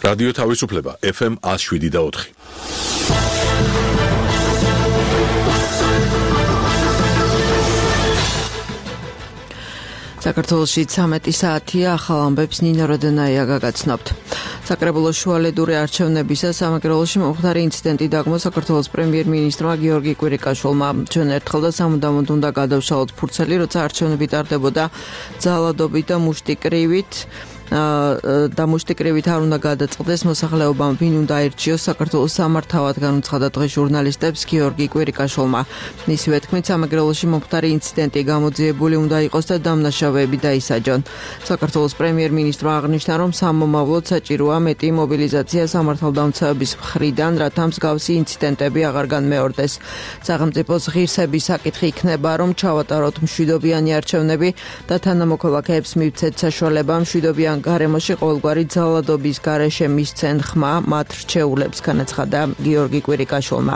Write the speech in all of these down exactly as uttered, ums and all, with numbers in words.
რადიო თავისუფლება ეფ ემ one oh seven და four. საქართველოში ცამეტი საათია, ახალ ამბებს ნინო როდენაია გაგაცნობთ. საკრებულოს შუალედური არჩევნებისა სამეგრელოში მომხდარი ინციდენტი დაგმო საქართველოს პრემიერ-მინისტრმა გიორგი კვირიკაშვილმა. ჩვენ ერთხელ და სამუდამოდ უნდა გადავშალოთ ფურცელი, როცა არჩევნები ტარდებოდა ძალადობით და მუშტიკრივით. და მუშტიკრივით არ უნდა გადაწყდეს მოსახლეობამ ვინ უნდა აირჩიოს საქართველოს სამართავად განუცხადა დღეს ჟურნალისტებს გიორგი კვირიკაშვილმა. მისივე თქმით, სამეგრელოში მომხდარი ინციდენტი გამოძიებული უნდა იყოს და დამნაშავეები დაისაჯონ. საქართველოს პრემიერ-მინისტრმა აღნიშნა, რომ სამომავლოდ საჭიროა მეტი მობილიზაცია სამართალდამცავების მხრიდან, რათა მსგავსი ინციდენტები აღარ განმეორდეს. სახელმწიფოს ღირსების საკითხი იქნება, რომ ჩავატაროთ მშვიდობიანი არჩევნები და თანამოქალაქეებს მივცეთ საშუალება მშვიდობიან გარემოში ყოველგვარი ძალადობის გარეშე მისცენ ხმა მათ რჩეულებს, განაცხადა გიორგი კვირიკაშვილმა.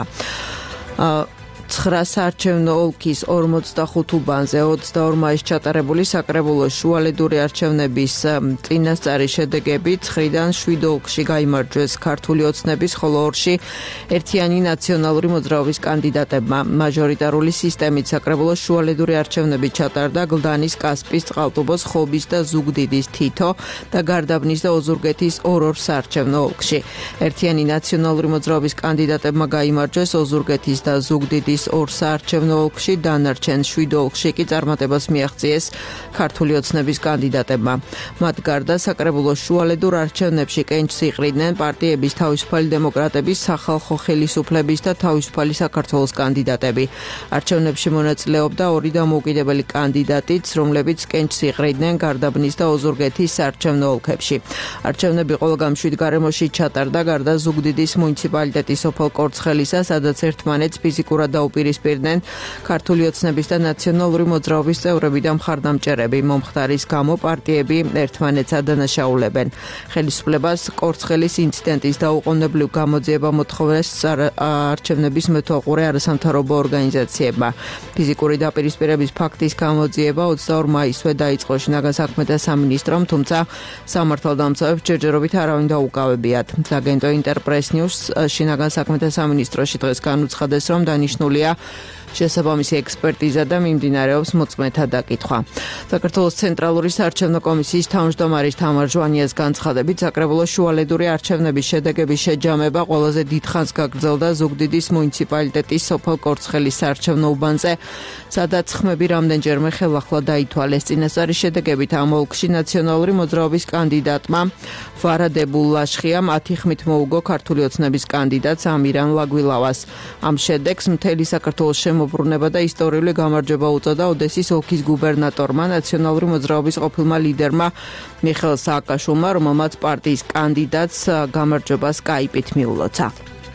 ცხრა საარჩევნო ოლქის ორმოცდახუთ უბანზე ოცდაორ მაისს ჩატარებული საკრებულოს შუალედური არჩევნების წინასწარი შედეგები ცხრიდან შვიდ ოლქში გაიმარჯვეს ქართული ოცნების, ხოლო ორში ერთიანი ნაციონალური მოძრაობის კანდიდატებმა. მაჟორიტარული სისტემით საკრებულოს შუალედური არჩევნები ჩატარდა გლდანის, კასპის, წყალტუბოს, ხობის და ზუგდიდის თითო და გარდაბნის და ოზურგეთის ორ-ორ საარჩევნო ოლქში. ერთიანი ნაციონალური მოძრაობის კანდიდატებმა გაიმარჯვეს ოზურგეთის და ზუგდიდის ორ საარჩევნო ოლქში, დანარჩენ შვიდ ოლქში კი წარმატებას მიაღწიეს ქართული ოცნების კანდიდატებმა. მათ გარდა საკრებულოს შუალედურ არჩევნებში კენჭს იყრიდნენ პარტიების თავისუფალი დემოკრატების, სახალხო ხელისუფლების და თავისუფალი საქართველოს კანდიდატები. არჩევნებში მონაწილეობდა ორი დამოუკიდებელი კანდიდატიც, რომლებიც კენჭს იყრიდნენ გარდაბნის და ოზურგეთის საარჩევნო ოლქებში. არჩევნები ყველგან მშვიდ გარემოში ჩატარდა, გარდა ზუგდიდის მუნიციპალიტეტის სოფელ კორცხელისა, სადაც ერთმანეთს ფიზიკურად დაუპირისპირდნენ ქართული ოცნების და ნაციონალური მოძრაობის წევრები და მხარდამჭერები. მომხდარის გამო პარტიები ერთმანეთს ადანაშაულებენ. ხელისუფლებას კორცხელის ინციდენტის დაუყოვნებლივ გამოძიება მოთხოვეს არჩევნების მეთვალყურე არასამთავრობო ორგანიზაციებმა. ფიზიკური დაპირისპირების ფაქტის გამოძიება ოცდაორ მაისსვე დაიწყო შინაგან საქმეთა სამინისტრომ, თუმცა სამართალდამცავებს ჯერჯერობით არავინ დაუკავებიათ. აგენტო ინტერპრეს ნიუს შინაგან საქმეთა სამინისტროში დღეს განუცხადეს, რომ დანიშნულია შესაბამისი ექსპერტიზა და მიმდინარეობს მოწმეთა დაკითხვა. საქართველოს ცენტრალური საარჩევნო კომისიის თავმჯდომარის თამარ ჟვანიას განცხადებით, საკრებულოს შუალედური არჩევნების შედეგების შეჯამება ყველაზე დიდხანს გაგრძელდა ზუგდიდის მუნიციპალიტეტის სოფელ კორცხელის საარჩევნო უბანზე, სადაც ხმები რამდენჯერმე ხელახლა დაითვალეს. წინასწარი შედეგებით ამ ოლქში ნაციონალური მოძრაობის კანდიდატმა ვარადებულ ლაშხიამ ათი ხმით მოუგო ქართული ოცნების კანდიდატს ამირან ლაგვილავას. ამ შედეგს მთელი საქართველოს შემოbrunება და ისტორიული გამარჯვება უწოდა ოდესის ოლქის გუბერნატორმა, ნაციონალური მოძრაობის ყოფილმა ლიდერმა მიხეილ სააკაშვილმა, რომელმაც პარტიის კანდიდატს გამარჯვება სკაიპით მიულოცა.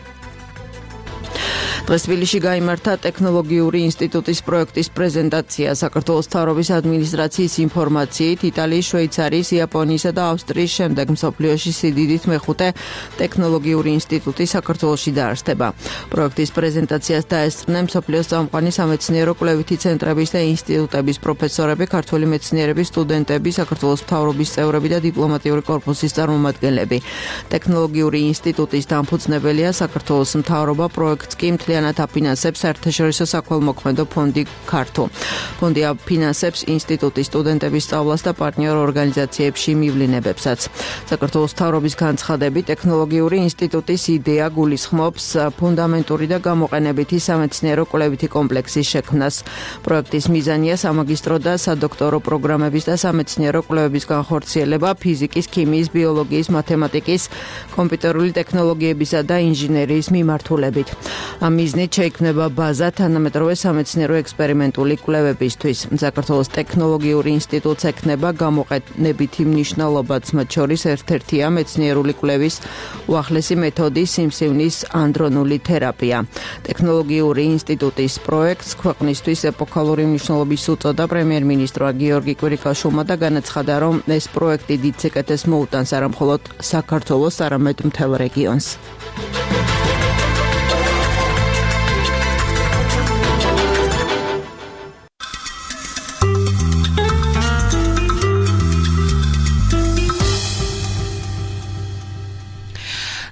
დღეს თბილისში გაიმართა ტექნოლოგიური ინსტიტუტის პროექტის პრეზენტაცია. საქართველოს მთავრობის ადმინისტრაციის ინფორმაციით, იტალიის, შვეიცარიის, იაპონიისა და ავსტრიის შემდეგ მსოფლიოში სიდიდით მეხუთე ტექნოლოგიური ინსტიტუტი საქართველოში დაარსდება. პროექტის პრეზენტაციას დაესწრნენ მსოფლიოს წამყვანი სამეცნიერო კვლევითი ცენტრების და ინსტიტუტების პროფესორები, ქართველი მეცნიერების სტუდენტები, საქართველოს მთავრობის წევრები და დიპლომატიური კორპუსის წარმომადგენლები. ტექნოლოგიური ინსტიტუტის დამფუძნებელია საქართველოს მთავრობა, პროექტს კი მთლიანად აფინანსებს საერთაშორისო საქველმოქმედო ფონდი ქართო. ფონდი აფინანსებს ინსტიტუტის სტუდენტების სწავლას და პარტნიორ ორგანიზაციებში მივლინებებსაც. საქართველოს მთავრობის განცხადებით, ტექნოლოგიური ინსტიტუტის იდეა გულისხმობს ფუნდამენტური და გამოყენებითი სამეცნიერო კვლევითი კომპლექსის შექმნას. პროექტის მიზანია სამაგისტრო და სადოქტორო პროგრამების და სამეცნიერო კვლევების განხორციელება ფიზიკის, ქიმიის, ბიოლოგიის, მათემატიკის, კომპიუტერული ტექნოლოგიებისა და ინჟინერიის მიმართულებით. ამ მიზნით შეიქმნება ბაზა თანამედროვე სამეცნიერო ექსპერიმენტული კვლევებისთვის. საქართველოს ტექნოლოგიური ინსტიტუტს ექნება გამოყენებითი მნიშვნელობაც, მათ შორის ერთ-ერთია მეცნიერული კვლევის უახლესი მეთოდი სიმსივნის ანდრონული თერაპია. ტექნოლოგიური ინსტიტუტის პროექტს ქვეყნისთვის ეპოქალური მნიშვნელობის უწოდა პრემიერ-მინისტრმა გიორგი კვირიკაშვილმა და განაცხადა, რომ ეს პროექტი დიდ სიკეთეს მოუტანს არა მხოლოდ საქართველოს, არამედ მთელ რეგიონს.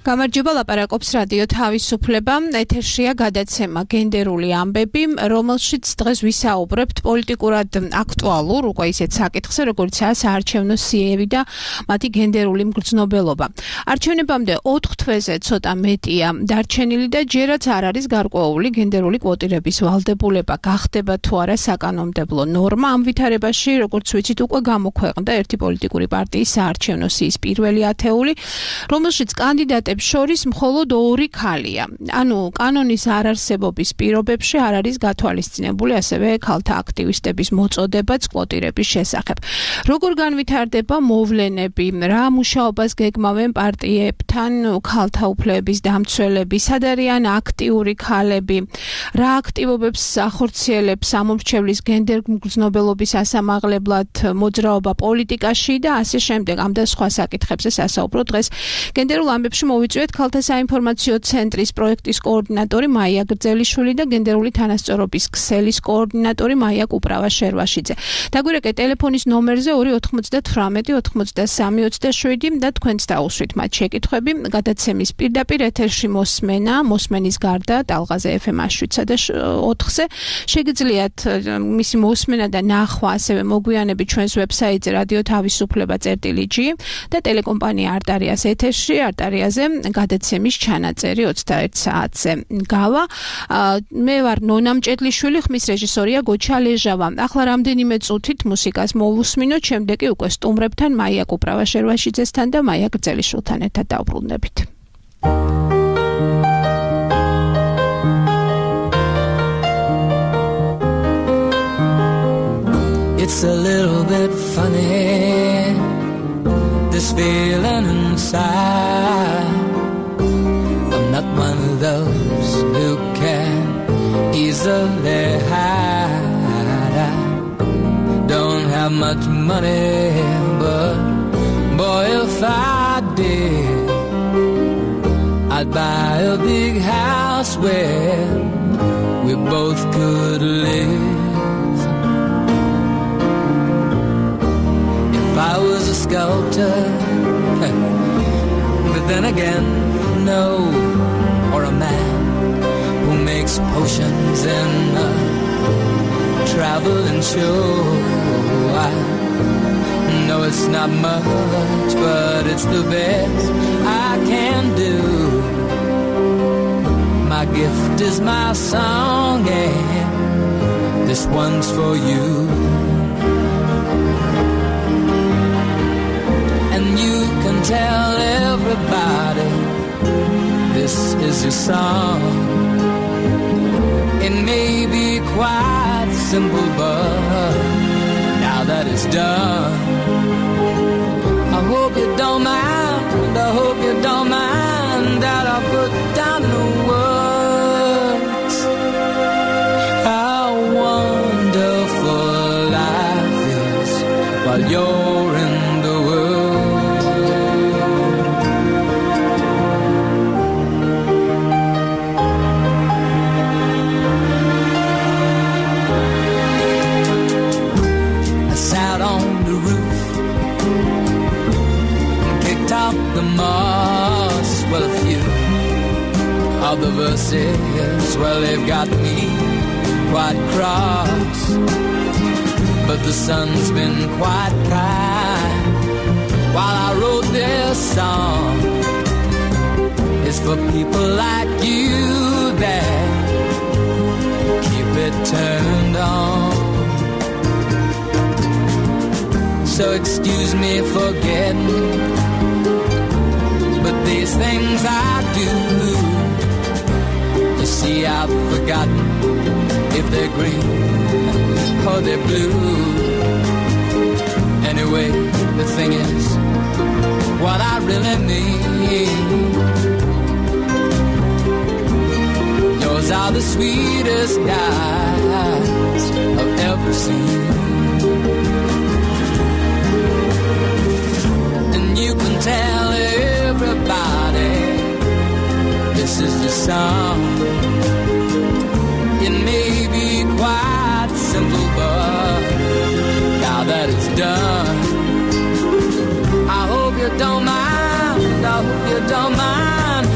გამარჯობა, ლაპარაკობს რადიო თავისუფლება. ეთერშია გადაცემა გენდერული ამბები, რომელშიც დღეს ვისაუბრებთ პოლიტიკურად აქტუალურ, უკვე ისეთ საკითხზე, როგორიცაა საარჩევნო სიები და მათი გენდერული მგრძნობელობა. არჩევნებამდე ოთხ თვეზე ცოტა მეტია დარჩენილი და ჯერაც არ არის გარკვეული გენდერული კვოტირების ვალდებულება, გახდება თუ არა საკანონმდებლო ნორმა. ამ ვითარებაში, როგორც ვიცით, უკვე გამოქვეყნდა ერთი პოლიტიკური პარტიის საარჩევნო სიის პირველი ათეული, რომელშიც კანდიდატები შორის მხოლოდ ორი ქალია. ანუ კანონის არარსებობის პირობებში არ არის გათვალისწინებული ასევე ქალთა აქტივისტების მოწოდებაც კვოტირების შესახებ. როგორ განვითარდება მოვლენები, რა მუშაობას გეგმავენ პარტიებთან ქალთა უფლებების დამცველები, სად არიან აქტიური ქალები, რა აქტივობებს ახორციელებს ამომრჩევლის გენდერ მგრძნობელობის ასამაღლებლად მოძრაობა პოლიტიკაში და ასე შემდეგ. ამ და სხვა საკითხებზე სასაუბრო დღეს გენდერულ ამბებში მოვიწვიეთ ქალთა საინფორმაციო ცენტრის პროექტის კოორდინატორი მაია გრძელიშვილი და გენდერული თანასწორობის ქსელის კოორდინატორი მაია კუპრავა-შერვაშიძე. დაგვირეკეთ ტელეფონის ნომერზე ორი ოთხმოცდათვრამეტი ოთხმოცდასამი ოცდაშვიდი და თქვენც დაუსვით მათ შეკითხვები. გადაცემის პირდაპირ ეთერში მოსმენა, მოსმენის გარდა ტალღაზე ეფ ემ შვიდსა და ოთხზე შეგიძლიათ მისი მოსმენა და ნახვა, ასევე მოგვიანები ჩვენს ვებსაიტზე რადიო თავისუფლება წერტილი ჯი და ტელეკომპანია არტარიას ეთერში, არტარიაზე გადაცემის ჩანაწერი ოცდაერთ საათზე. გავა, მე ვარ ნონა მჭედლიშვილი, ხმის რეჟისორია გოჩა ლეჟავა. ახლა რამდენიმე წუთით მუსიკას მოვუსმინოთ, შემდეგ კი უკვე სტუმრებთან მაია კუპრავა-შერვაშიძესთან და მაია გრძელიშვილთან ერთად დავბრუნდებით. It's a little bit funny, this feeling inside. I'm not one of those who can easily hide. I don't have much money, but boy, if I did, I'd buy a big house where we both could live. I was a sculptor, but then again, no, or a man who makes potions in a traveling show. I know it's not much, but it's the best I can do. My gift is my song, and this one's for you. You can tell everybody this is your song. It may be quite simple, but now that it's done, I hope you don't mind, I hope you don't mind that I put down the words how wonderful life is while you're in the world. The moss, well, a few of the verses, well, they've got me quite cross, but the sun's been quite kind while I wrote this song. It's for people like you that keep it turned on. So excuse me for getting, but these things I do, you see, I've forgotten if they're green or they're blue. Anyway, the thing is, what I really mean, yours are the sweetest eyes I've ever seen. And you can tell everybody this is the song. It may be quite simple, but now that it's done, I hope you don't mind, I hope you don't mind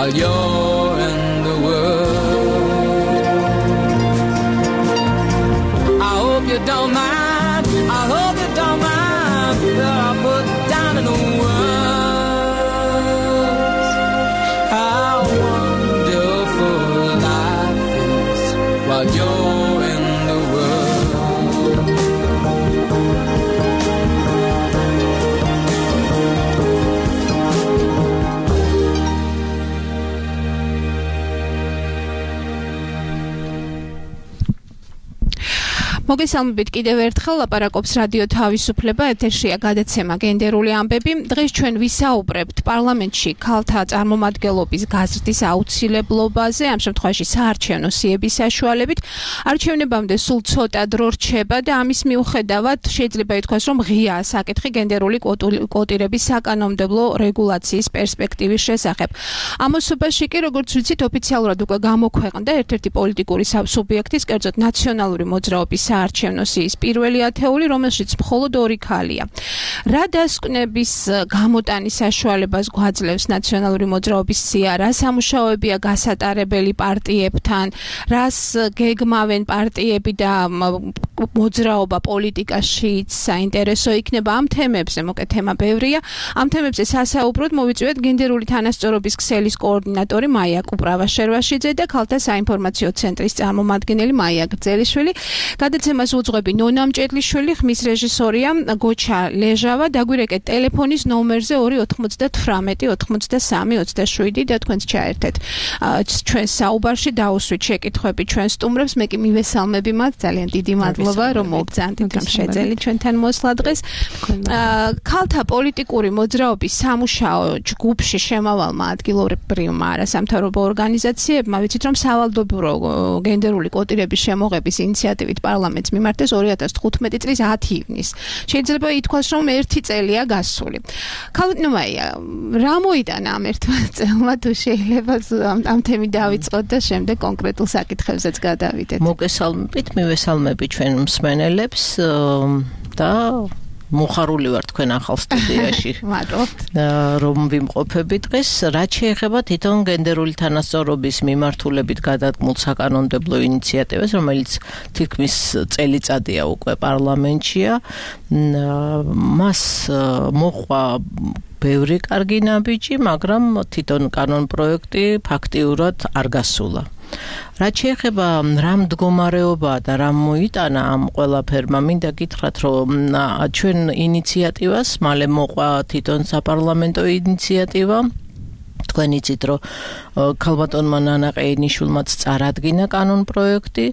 while you're in the world. I hope you don't mind, I hope you don't mind that I put down in the words how wonderful life is while you're in the world. მოგესალმებით კიდევ ერთხელ ლაპარაკობს რადიო თავისუფლება ეთერშია გადაცემა გენდერული ამბები. დღეს ჩვენ ვისაუბრებთ პარლამენტში ქალთა წარმომადგენლობის გაზრდის აუცილებლობაზე, ამ შემთხვევაში საარჩევნო სიების საშუალებით. არჩევნებამდე სულ ცოტა დრო რჩება და ამის მიუხედავად შეიძლება ითქვას, რომ ღიაა საკითხი გენდერული კვოტირების საკანონმდებლო რეგულაციის პერსპექტივის შესახებ. ამოსობაში კი, როგორც ვიცით, ოფიციალურად უკვე გამოქვეყნდა ერთ-ერთი პოლიტიკური სუბიექტის, კერძოდ ნაციონალური მოძრაობის საარჩევნო სიის პირველი ათეული, რომელშიც მხოლოდ ორი ქალია. რა დასკვნების გამოტანის საშუალებას გვაძლევს ნაციონალური მოძრაობის სია, რა სამუშაოებია გასატარებელი პარტიებთან, რას გეგმავენ პარტიები და მოძრაობა პოლიტიკაშიც საინტერესო იქნება ამ თემებზე, მოკეთ თემა ბევრია. ამ თემებზე სასაუბროდ მოვიწვიეთ გენდერული თანასწორობის ქსელის კოორდინატორი მაია კუპრავაშერვაშიძე და ქალთა საინფორმაციო ცენტრის წარმომადგენელი მაია გრძელიშვილი. გადაცემას უძღვები ნონა მჭედლიშვილი, ხმის რეჟისორია გოჩა ლეჟავა. დაგვირეკეთ ტელეფონის ნომერზე ორი ოთხმოცდათვრამეტი ოცდასამი ოცდაშვიდი და თქვენც ჩაერთეთ ჩვენ საუბარში დაუსვით შეკითხვები ჩვენ სტუმრებს. მე კი მივესალმები მათ, ძალიან დიდი მადლობა რომ მოგწანთ რომ შეძელი ჩვენთან მოსვლა დღეს. ქალთა პოლიტიკური მოძრაობის სამუშაო ჯგუფში შემავალმა ადგილობრივმა არასამთავრობო ორგანიზაციებმა ვიცით რომ სავალდებულო გენდერული კვოტირების შემოღების ინიციატივით პარლამენტს მიმართეს ორი ათას თხუთმეტი წლის ათი ივნის. შეიძლება ითქვას, რომ ერთი წელია გასული. ქალბატონო მაია, რა მოიტანა ამ ერთმა წელმა, თუ შეიძლება ამ თემით დავიწყოთ და შემდეგ კონკრეტულ საკითხებზეც გადავიდეთ. მოგესალმებით, მივესალმები ჩვენ მსმენელებს და მოხარული ვარ თქვენ ახალ სტუდიაში. მადლობთ. რომ ვიმყოფები დღეს, რაც შეეხება თვითონ გენდერული თანასწორობის მიმართულებით გადადგმულ საკანონმდებლო ინიციატივას, რომელიც თითქმის წელიწადია უკვე პარლამენტშია. მას მოყვა ბევრი კარგი ნაბიჯი, მაგრამ თვითონ კანონპროექტი ფაქტიურად არ გასულა. რაც შეეხება რა მდგომარეობაა და რა მოიტანა ამ ყველაფერმა, მინდა გითხრათ, რომ ჩვენ ინიციატივას მალე მოყვა თვითონ საპარლამენტო ინიციატივა. თქვენ იცით, რომ ქალბატონმა ნანა ყეინიშვილმაც წარადგინა კანონპროექტი.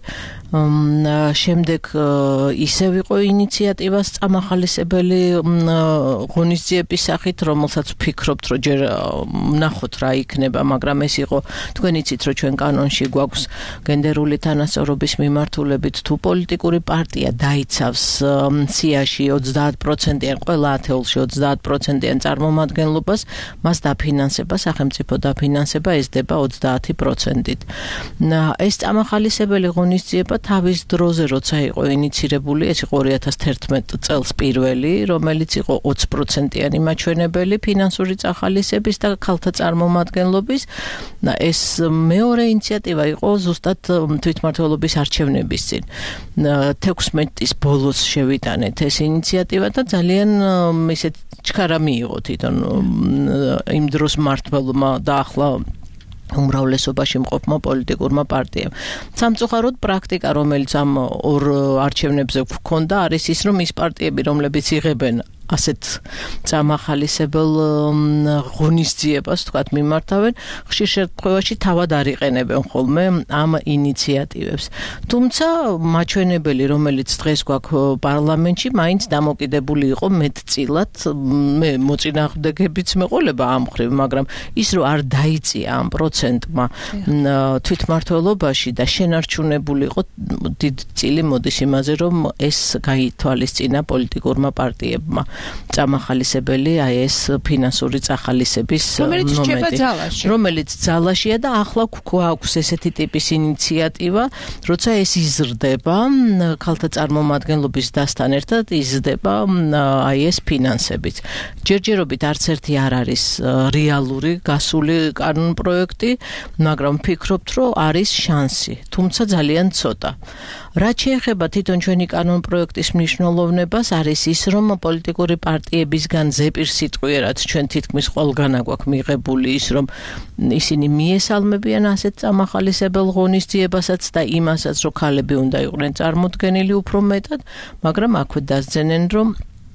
შემდეგ ისევ იყო ინიციატივას წამახალისებელი ღონისძიების სახით, რომელსაც ვფიქრობთ, რომ ჯერ ვნახოთ რა იქნება, მაგრამ ეს იყო, თქვენ იცით, რომ ჩვენ კანონში გვაქვს გენდერული თანასწორობის მიმართულებით, თუ პოლიტიკური პარტია დაიცავს სიაში ოცდაათ პროცენტიან, ყველა ათეულში ოცდაათ პროცენტიან წარმომადგენლობას, მას დაფინანსება, სახელმწიფო დაფინანსება ესდება ოცდაათი პროცენტით. ეს წამახალისებელი ღონისძიება თავის დროზე, როცა იყო ინიცირებული, ეს იყო ორი ათას თერთმეტ წელს პირველი, რომელიც იყო ოცი პროცენტიანი მაჩვენებელი ფინანსური წახალისების და ქალთა წარმომადგენლობის. ეს მეორე ინიციატივა იყო ზუსტად თვითმმართველობის არჩევნების წინ. თექვსმეტის ბოლოს შევიტანეთ ეს ინიციატივა და ძალიან ისეთ ჩქარა მიიღო თვითონ იმ დროს მმართველმა და ახლა უმრავლესობაში მყოფმა პოლიტიკურმა პარტიამ. სამწუხაროდ პრაქტიკა, რომელიც ამ ორ არჩევნებზე გვქონდა, არის ის, რომ ის პარტიები, რომლებიც იღებენ ასეთ წამახალისებელ ღონისძიებას, თქვათ, მიმართავენ, ხშირ შემთხვევაში თავად არ იყენებენ ხოლმე ამ ინიციატივებს. თუმცა მაჩვენებელი, რომელიც დღეს გვაქვს პარლამენტში, მაინც დამოკიდებული იყო მეტწილად, მე მოწინააღმდეგებიც მეყოლება ამ მხრივ, მაგრამ ის რომ არ დაიწია ამ პროცენტმა თვითმმართველობაში და შენარჩუნებული იყო დიდი წილი მოდის იმაზე, რომ ეს გაითვალისწინა პოლიტიკურმა პარტიებმა. წამახალისებელი აი ეს ფინანსური წახალისების მომენტი, რომელიც ძალაშია და ახლა გვაქვს ესეთი ტიპის ინიციატივა, როცა ეს იზრდება ქალთა წარმომადგენლობის დასთან ერთად იზრდება აი ეს ფინანსებით. ჯერჯერობით არც ერთი არ არის რეალური გასული კანონპროექტი, მაგრამ ვფიქრობთ, რომ არის შანსი, თუმცა ძალიან ცოტა. რაც შეეხება თვითონ ჩვენი კანონპროექტის მნიშვნელოვნებას, არის ის, რომ პოლიტიკური პარტიებისგან ზეპირსიტყვიერად ჩვენ თითქმის ყველგან აგვაქვს მიღებული ის, რომ ისინი მიესალმებიან ასეთ წამახალისებელ ღონისძიებასაც და იმასაც, რომ ქალები უნდა იყვნენ წარმოდგენილი უფრო მეტად, მაგრამ აქვე დასძენენ, რომ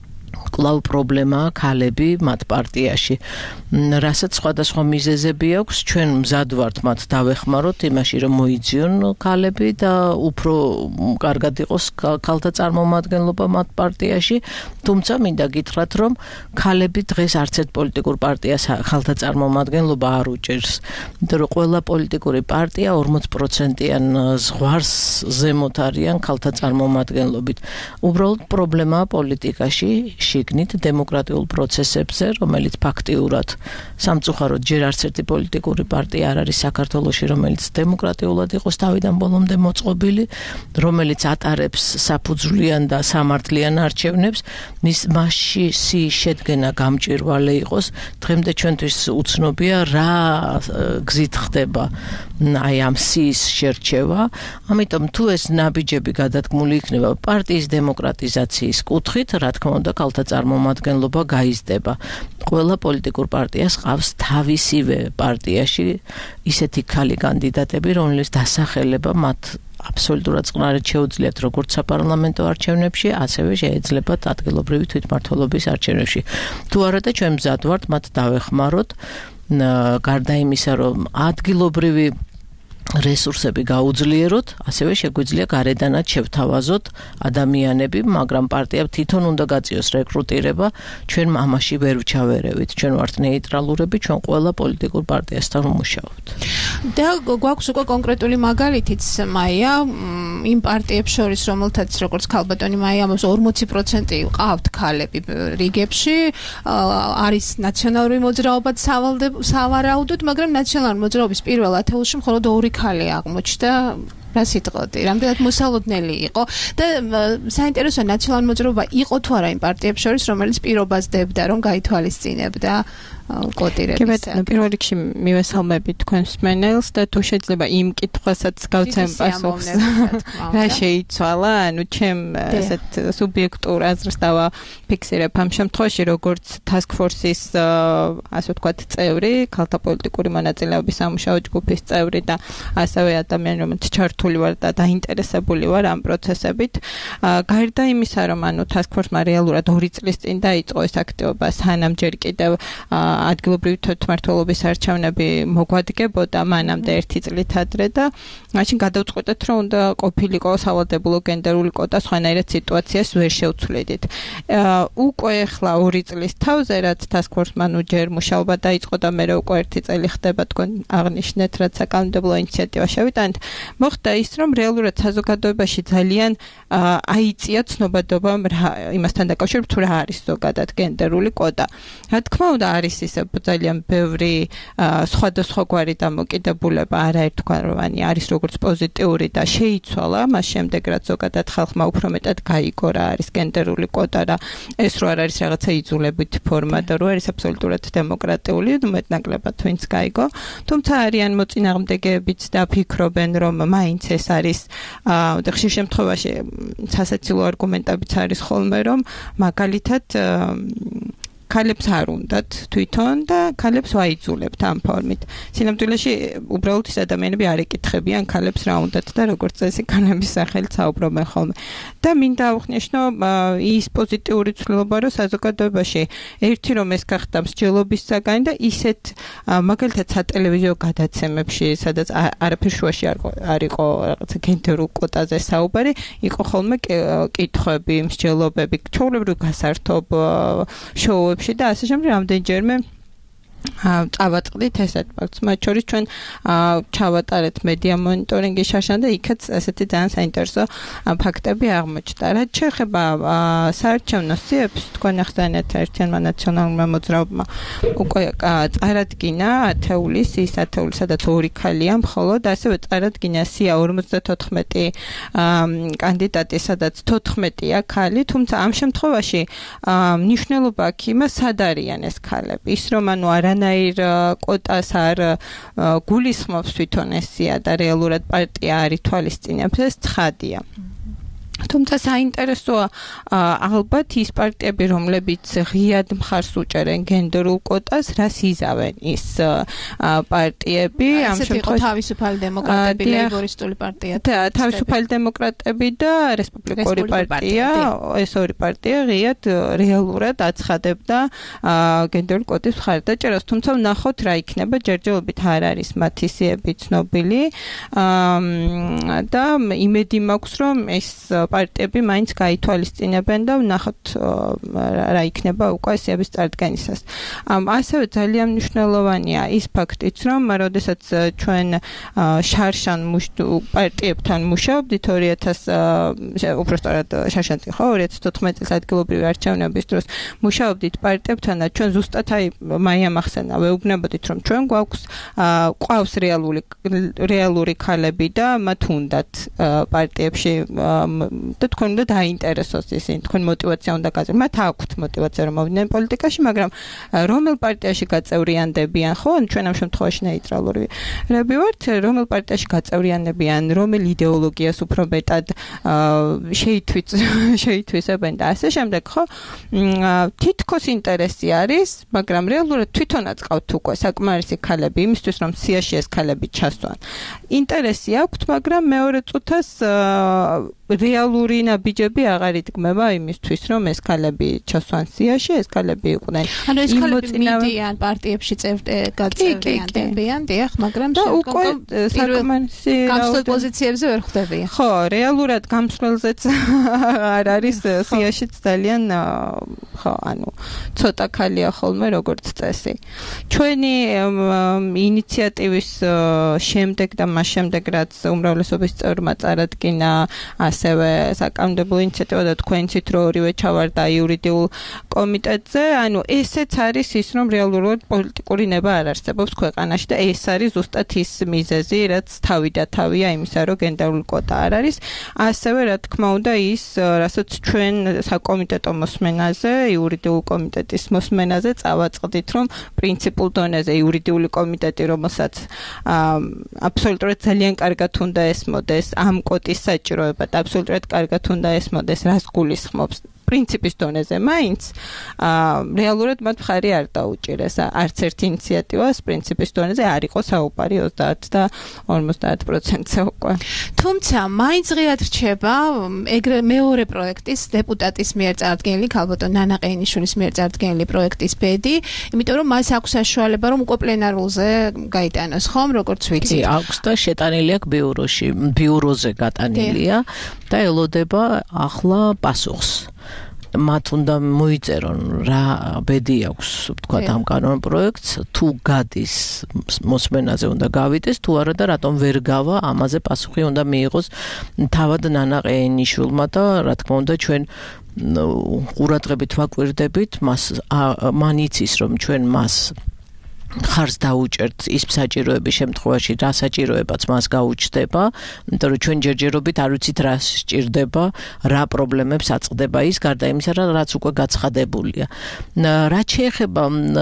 კლავ პრობლემაა ქალები მათ პარტიაში. რასაც სხვადასხვა მიზეზები აქვს, ჩვენ მზად ვართ მათ დავეხმაროთ იმაში, რომ მოიძიონ ქალები და უფრო კარგად იყოს ქალთა წარმომადგენლობა მათ პარტიაში, თუმცა მინდა გითხრათ, რომ ქალები დღეს არც ერთ პოლიტიკურ პარტიას ქალთა წარმომადგენლობა არ უჭერს. იმიტომ რომ ყველა პოლიტიკური პარტია ორმოც პროცენტიან ზღვარს ზემოთ არიან ქალთა წარმომადგენლობით. უბრალოდ პრობლემაა პოლიტიკაში შიგნით დემოკრატიულ პროცესებზე, რომელიც ფაქტიურად სამწუხაროდ ჯერ არც ერთი პოლიტიკური პარტია არ არის საქართველოში, რომელიც დემოკრატიულად იყოს თავიდან ბოლომდე მოწყობილი, რომელიც ატარებს საფუძვლიან და სამართლიან არჩევნებს, მის მასში შედგენა გამჭვირვალე იყოს. დღემდე ჩვენთვის უცნობია რა გზით ხდება აი ამ სიის შერჩევა, ამიტომ თუ ეს ნაბიჯები გადადგმული იქნება პარტიის დემოკრატიზაციის კუთხით, რა თქმა უნდა, ქალთა წარმომადგენლობა გაიზრდება. ყველა პოლიტიკურ პარტიას ყავს თავისივე პარტიაში ისეთი ქალი კანდიდატები, რომლის დასახელება მათ აბსოლუტურად წყნარად შეუძლიათ როგორც საპარლამენტო არჩევნებში, ასევე შეეძლებათ ადგილობრივი თვითმმართველობის არჩევნებში. თუ არა და ჩვენ მზად ვართ მათ დავეხმაროთ, გარდა იმისა, რომ ადგილობრივი რესურსები გაუძლიეროთ, ასევე შეგვიძლია გარედანაც შევთავაზოთ ადამიანები, მაგრამ პარტიამ თვითონ უნდა გაწიოს რეკრუტირება, ჩვენ ამაში ვერ ვჩავერევით, ჩვენ ვართ ნეიტრალურები, ჩვენ ყველა პოლიტიკურ პარტიასთან ვმუშაობთ. და გვაქვს უკვე კონკრეტული მაგალითიც, მაია, იმ პარტიებს შორის, რომელთაც როგორც ქალბატონი მაია ამბობს, ორმოცი პროცენტი ყავთ ქალები რიგებში, არის ნაციონალური მოძრაობაც სავარაუდოდ, მაგრამ ნაციონალური მოძრაობის პირველ ათეულში მხოლოდ ორი ქალი აღმოჩნდა. რა სიტყვოდი, რამდენად მოსალოდნელი იყო და საინტერესოა ნაციონალური მოძრაობა იყო თუ არა იმ პარტიებს შორის, რომელიც პირობას დებდა, რომ გაითვალისწინებდა კოტირების. კი ბატონო, პირველ რიგში მივესალმები თქვენს მენელს და თუ შეიძლება იმ კითხვასაც გავცემ პასუხს. რა შეიცვალა? ანუ ჩემ ესეთ სუბიექტურ აზრს დავაფიქსირებ ამ შემთხვევაში, როგორც task force-ის ასე ვთქვათ წევრი, ქალთა პოლიტიკური მონაწილეობის სამუშაო ჯგუფის წევრი და ასევე ადამიანი, რომელიც ჩართული ვარ და დაინტერესებული ვარ ამ პროცესებით. გარდა იმისა, რომ ანუ task force-მა რეალურად ორი წლის წინ დაიწყო ეს აქტივობა, სანამ ჯერ კიდევ ადგილობრივი თვითმმართველობის არჩევნები მოგვადგებოდა მანამდე ერთი წლით ადრე და მაშინ გადავწყვეტეთ, რომ უნდა ყოფილიყო სავალდებულო გენდერული კვოტა, სხვანაირად სიტუაციას ვერ შევცვლიდით. უკვე ახლა ორი წლის თავზე, რაც task force-მა ნუ ჯერ მუშაობა დაიწყო და მე უკვე ერთი წელი ხდება თქვენ აღნიშნეთ, რაც საკანონმდებლო ინიციატივა შევიტანეთ, მოხდა ის, რომ რეალურად საზოგადოებაში ძალიან აიწია ცნობადობა იმასთან დაკავშირებით, თუ რა არის ზოგადად გენდერული კვოტა. რა თქმა უნდა, არის ისე ძალიან ბევრი სხვადასხვაგვარი დამოკიდებულება, არაერთგვაროვანი, არის როგორც პოზიტიური და შეიცვალა, მას შემდეგ რაც ზოგადად ხალხმა უფრო მეტად გაიგო რა არის გენდერული კვოტა და ეს რო არ არის რაღაცა იძულებით ფორმა და რო არის აბსოლუტურად დემოკრატიული, მეტნაკლებად ვინც გაიგო. თუმცა არიან მოწინააღმდეგეებიც და ფიქრობენ, რომ მაინც ეს არის და ხშირ შემთხვევაში სასაცილო არგუმენტებიც არის ხოლმე, რომ მაგალითად ქალებს არ უნდათ თვითონ და ქალებს ვაიძულებთ ამ ფორმით. სინამდვილეში უბრალოდ ის ადამიანები არ ეკითხებიან ქალებს რა უნდათ და როგორც წესი ქალების სახელით საუბრობენ ხოლმე. და მინდა აღვნიშნო ის პოზიტიური ცვლილება, რომ საზოგადოებაში ერთი რომ ეს გახდა მსჯელობის საგანი და ისეთ მაგალითად სატელევიზიო გადაცემებში, სადაც არაფერ შუაში არ იყო რაღაცა გენდერულ კვოტაზე საუბარი, იყო ხოლმე კითხვები, მსჯელობები, ჩვეულებრივ გასართობ შოუებში და ასე შემდეგ რამდენჯერმე წავაწყდით ესეთ ფაქტს. მათ შორის ჩვენ ჩავატარეთ მედია მონიტორინგი შარშან და იქაც ესეთი ძალიან საინტერესო ფაქტები აღმოჩნდა. რაც შეეხება საარჩევნო სიებს, თქვენ ახსენეთ ერთიანმა ნაციონალურმა მოძრაობმა უკვე წარადგინა ათეულის, ის ათეული, სადაც ორი ქალია მხოლოდ, ასევე წარადგინა სია ორმოცდათოთხმეტი კანდიდატი, სადაც თოთხმეტია ქალი, თუმცა ამ შემთხვევაში მნიშვნელობა აქვს იმას, სად არიან ეს ქალები. ის რომ ანუ არანაირ კვოტას არ გულისხმობს თვითონ ეს სია და რეალურად პარტია არ ითვალისწინებს, ეს ცხადია. თუმცა საინტერესოა ალბათ ის პარტიები, რომლებიც ღიად მხარს უჭერენ გენდერულ კვოტას, რას იზავენ ის პარტიები, ამ შემთხვევაში თავისუფალი დემოკრატები, ლეიბორისტული პარტია. და თავისუფალი დემოკრატები და რესპუბლიკური პარტია, ეს ორი პარტია ღიად რეალურად აცხადებდა გენდერულ კვოტის მხარდაჭერას, თუმცა ვნახოთ რა იქნება, ჯერჯერობით არ არის მათი სიები ცნობილი და იმედი მაქვს, რომ ეს პარტიები მაინც გაითვალისწინებენ და ვნახოთ რა იქნება უკვე სიების წარდგენისას. ასევე ძალიან მნიშვნელოვანია ის ფაქტიც, რომ როდესაც ჩვენ შარშან პარტიებთან მუშაობდით ორი ათას უბრალოდ შარშანში ხო ორი ათას თოთხმეტი წლის ადგილობრივი არჩევნების დროს მუშაობდით პარტიებთან და ჩვენ ზუსტად აი მაია მახსენა ვეუბნებოდით, რომ ჩვენ გვაქვს ყავს რეალური რეალური ქალები და მათ უნდათ პარტიებში და თქვენ უნდა დაინტერესოს ისინი, თქვენ мотиваცია უნდა გაწევთ. მათ აქვთ мотиваცია რომ მოვიდნენ პოლიტიკაში, მაგრამ რომელ პარტიაში გაწევრიანდებიან, ხო, ჩვენ ამ შემთხვევაში ნეიტრალური რები ვართ, რომელ პარტიაში გაწევრიანებიან, რომელ იდეოლოგიას უფრო მეტად შეითვიც შეითვისებენ და ასე შემდეგ, ხო? თითქოს ინტერესი არის, მაგრამ რეალურად თვითონაც ყავთ უკვე საკმარისი ქალები იმისთვის, რომ სიაში ეს ქალები ჩასვან. ინტერესი აქვთ, მაგრამ მეორე წუთას რეალური ნაბიჯები აღარ იდგმება იმისთვის, რომ ეს ქალები ჩასვან სიაში, ეს ქალები იყვნენ. ანუ ეს ქალები მიდიან პარტიებში წევრიანდებიან, დიახ, მაგრამ და უკვე საკმარისი გამსვლელ პოზიციებზე ვერ ხვდებიან. ხო, რეალურად გამსვლელზეც არ არის სიაშიც ძალიან ხო, ანუ ცოტა ქალია ხოლმე როგორც წესი. ჩვენი ინიციატივის შემდეგ და მას შემდეგ, რაც უმრავლესობის წევრმა წარადგინა ასევე საკანონმდებლო ინიციატივა და თქვენიცით რო ორივე ჩავარდა იურიდიულ კომიტეტზე, ანუ ესეც არის ის, რომ რეალურად პოლიტიკური ნება არ არსებობს ქვეყანაში და ეს არის ზუსტად ის მიზეზი, რაც თავი და თავია იმისა, რომ გენდერული კვოტა არ არის. ასევე რა თქმა უნდა ის, რასაც ჩვენ საკომიტეტო მოსმენაზე, იურიდიულ კომიტეტის მოსმენაზე წავაწყდით, რომ პრინციპულ დონეზე იურიდიული კომიტეტი, რომელსაც აბსოლუტურად ძალიან კარგად უნდა ესმოდეს ამ კვოტის საჭიროება და აბსოლუტურად კარგად უნდა ესმოდეს, რას გულისხმობს პრინციპის დონეზე მაინც რეალურად მათ მხარი არ დაუჭირეს. არც ერთ ინიციატივას პრინციპის დონეზე არ იყო საუბარი ოცდაათ და ორმოცდაათ პროცენტზე უკვე. თუმცა მაინც ღიად რჩება ეგრე მეორე პროექტის დეპუტატის მიერ წარდგენილი ქალბატონ ნანა ყეინიშვილის მიერ წარდგენილი პროექტის ბედი, იმიტომ რომ მას აქვს საშუალება რომ უკვე პლენარულზე გაიტანოს, ხომ, როგორც ვიცი. აქვს და შეტანილი აქვს ბიუროში, ბიუროზე გატანილია და ელოდება ახლა პასუხს. მათ უნდა მოიწერონ რა ბედი აქვს, თქვა ამ კანონ პროექტს, თუ გადის მოსმენაზე უნდა გავიდეს, თუ არა და რატომ ვერ გავა, ამაზე პასუხი უნდა მიიღოს თავად ნანა ყეინიშვილმა და რა თქმა უნდა ჩვენ ყურადღებით ვაკვირდებით მას, მან იცის რომ ჩვენ მას ხარს დაუჭერთ ის საჭიროების შემთხვევაში, რა საჭიროებაც მას გაუჩნდება, იმიტომ რომ ჩვენ ჯერჯერობით არ ვიცით რა სჭირდება, რა პრობლემებს აწყდება ის, გარდა იმისა, რაც უკვე გაცხადებულია. რაც შეეხება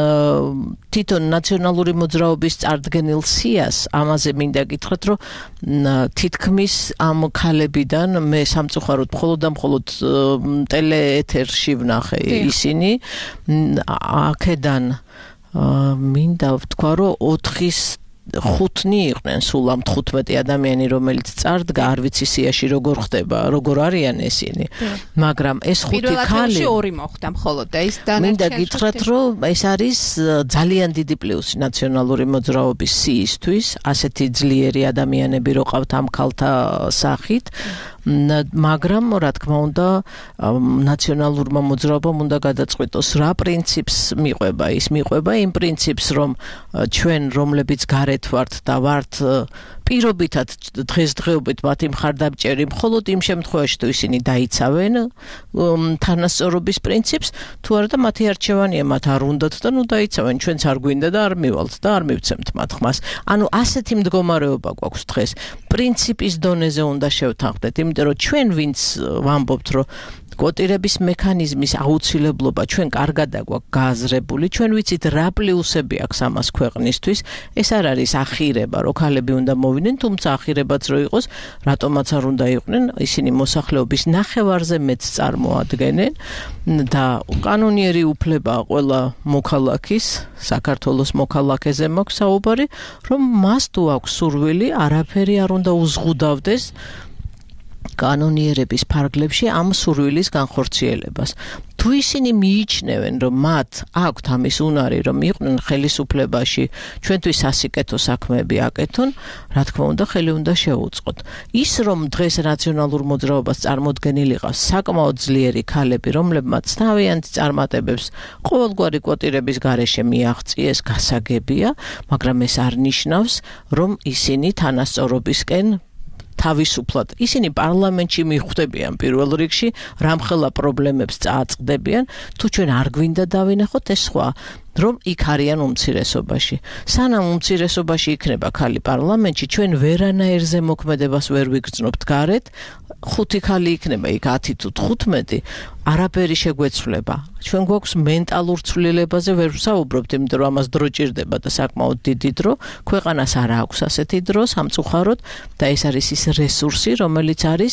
თვითონ ნაციონალური მოძრაობის წარდგენილ სიას, ამაზე მინდა გითხრათ, რომ თითქმის ამ ქალებიდან მე სამწუხაროდ მხოლოდ და მხოლოდ ტელეეთერში ვნახე ისინი, აქედან მინდა ვთქვა, რომ ოთხის ხუთნი იყვნენ სულ ამ თხუთმეტი ადამიანი, რომელიც წარდგა, არ ვიცი სიაში როგორ ხდება, როგორ არიან ესენი, მაგრამ ეს ხუთი ქალი ორი მოხდა მხოლოდ და ის და მინდა გითხრათ, რომ ეს არის ძალიან დიდი პლუსი ნაციონალური მოძრაობის სიისთვის, ასეთი ძლიერი ადამიანები რო ყავთ ამ ქალთა სახით მაგრამ რა თქმა უნდა ნაციონალურმა მოძრაობამ უნდა გადაწყვიტოს რა პრინციპს მიყვება ის მიყვება იმ პრინციპს რომ ჩვენ რომლებიც გარეთ ვართ და ვართ პირობითად დღესდღეობით მათი მხარდამჭერი მხოლოდ იმ შემთხვევაში თუ ისინი დაიცავენ თანასწორობის პრინციპს თუ არა და მათი არჩევანია მათ არ უნდათ და ნუ დაიცავენ ჩვენც არ გვინდა და არ მივალთ და არ მივცემთ მათ ხმას ანუ ასეთი მდგომარეობა გვაქვს დღეს პრინციპის დონეზე უნდა შევთანხმდეთ იმიტომ რომ ჩვენ ვინც ვამბობთ რომ კვოტირების მექანიზმის აუცილებლობა ჩვენ კარგად აგვაქვს გააზრებული ჩვენ ვიცით რა პლუსები აქვს ამას ქვეყნისთვის ეს არ არის ახირება რომ ქალები უნდა მოვიდნენ თუმცა ახირებაც რო იყოს რატომაც არ უნდა იყვნენ ისინი მოსახლეობის ნახევარზე მეც წარმოადგენენ და კანონიერი უფლება ყველა მოქალაქის საქართველოს მოქალაქეზე მაქვს საუბარი რომ მას თუ აქვს სურვილი არაფერი არ უნდა უზღუდავდეს კანონიერების ფარგლებში ამ სურვილის განხორციელებას. თუ ისინი მიიჩნევენ, რომ მათ აქვთ ამის უნარი, რომ იყვნენ ხელისუფლებაში, ჩვენთვის სასიკეთო საქმეები აკეთონ, რა თქმა უნდა, ხელი უნდა შეუწყოთ. ის, რომ დღეს რაციონალურ მოძრაობას წარმოდგენილი ყავს საკმაოდ ძლიერი ქალები, რომლებმაც თავიანთი წარმატებებს ყოველგვარი კვოტირების გარეშე მიაღწიეს, გასაგებია, მაგრამ ეს არ ნიშნავს, რომ ისინი თანასწორობისკენ თავისუფლად ისინი პარლამენტში მიხვდებიან პირველ რიგში რამხელა პრობლემებს წააწყდებიან თუ ჩვენ არ გვინდა დავინახოთ ეს სხვა რომ იქ არიან უმცირესობაში სანამ უმცირესობაში იქნება ქალი პარლამენტში ჩვენ ვერანაირზე მოქმედებას ვერ ვიგრძნობთ გარეთ ხუთი ქალი იქნება იქ ათი თუ თხუთმეტი არაფერი შეგვეცვლება ჩვენ გვაქვს მენტალურ ცვლილებაზე ვერ ვსაუბრობთ იმიტომ რომ ამას დრო ჭირდება და საკმაოდ დიდი დრო ქვეყანას არ აქვს ასეთი დრო სამწუხაროდ და ეს არის ის რესურსი რომელიც არის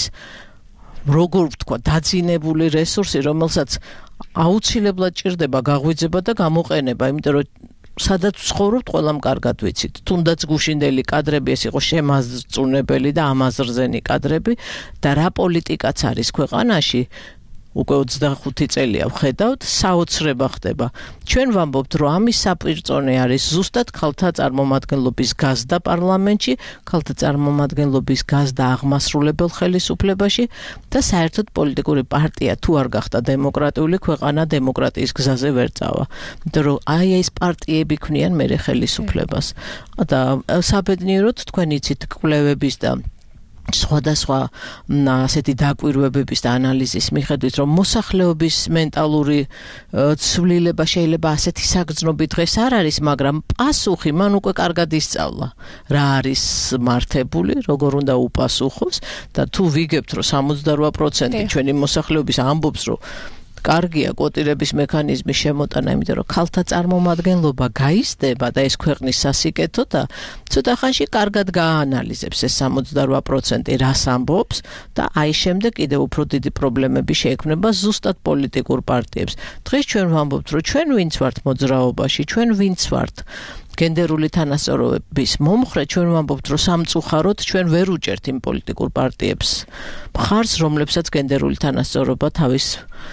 როგორ ვთქვა დაძინებული რესურსი რომელსაც აუცილებლად ჭირდება გაღვიძება და გამოყენება იმიტომ რომ სადაც ვცხოვრობთ ყველამ კარგად ვიცით თუნდაც გუშინდელი კადრები ეს იყო შემაზრწუნებელი და ამაზრზენი კადრები და რა პოლიტიკაც არის ქვეყანაში უკვე ოცდახუთი წელია ვხედავთ საოცრება ხდება ჩვენ ვამბობთ რომ ამის საპირწონე არის ზუსტად ქალთა წარმომადგენლობის გაზდა პარლამენტში ქალთა წარმომადგენლობის გაზდა აღმასრულებელ ხელისუფლებაში და საერთოდ პოლიტიკური პარტია თუ არ გახდა დემოკრატიული ქვეყანა დემოკრატიის გზაზე ვერ წავა იმიტომ რომ აი ეს პარტიები ქმნიან მერე ხელისუფლებას და საბედნიეროდ თქვენ იცით კვლევების და სხვადასხვა ასეთი დაკვირვებების და ანალიზის მიხედვით რომ მოსახლეობის მენტალური ცვლილება შეიძლება ასეთი საგრძნობი დღეს არ არის მაგრამ პასუხი მან უკვე კარგად ისწავლა რა არის მართებული როგორ უნდა უპასუხოს და თუ ვიგებთ რომ სამოცდარვა პროცენტი ჩვენი მოსახლეობის ამბობს რომ კარგია კვოტირების მექანიზმის შემოტანა, იმიტომ რომ ქალთა წარმომადგენლობა გაიზრდება და ეს ქვეყნის სასიკეთო და ცოტა ხანში კარგად გააანალიზებს ეს სამოცდარვა პროცენტი რას ამბობს და აი შემდეგ კიდევ უფრო დიდი პრობლემები შეექმნება ზუსტად პოლიტიკურ პარტიებს. დღეს ჩვენ ვამბობთ, რომ ჩვენ ვინც ვართ მოძრაობაში, ჩვენ ვინც ვართ გენდერული თანასწორობის მომხრე ჩვენ ვამბობთ, რომ სამწუხაროდ ჩვენ ვერ უჭერთ იმ პოლიტიკურ პარტიებს მხარს, რომლებსაც გენდერული თანასწორობა თავის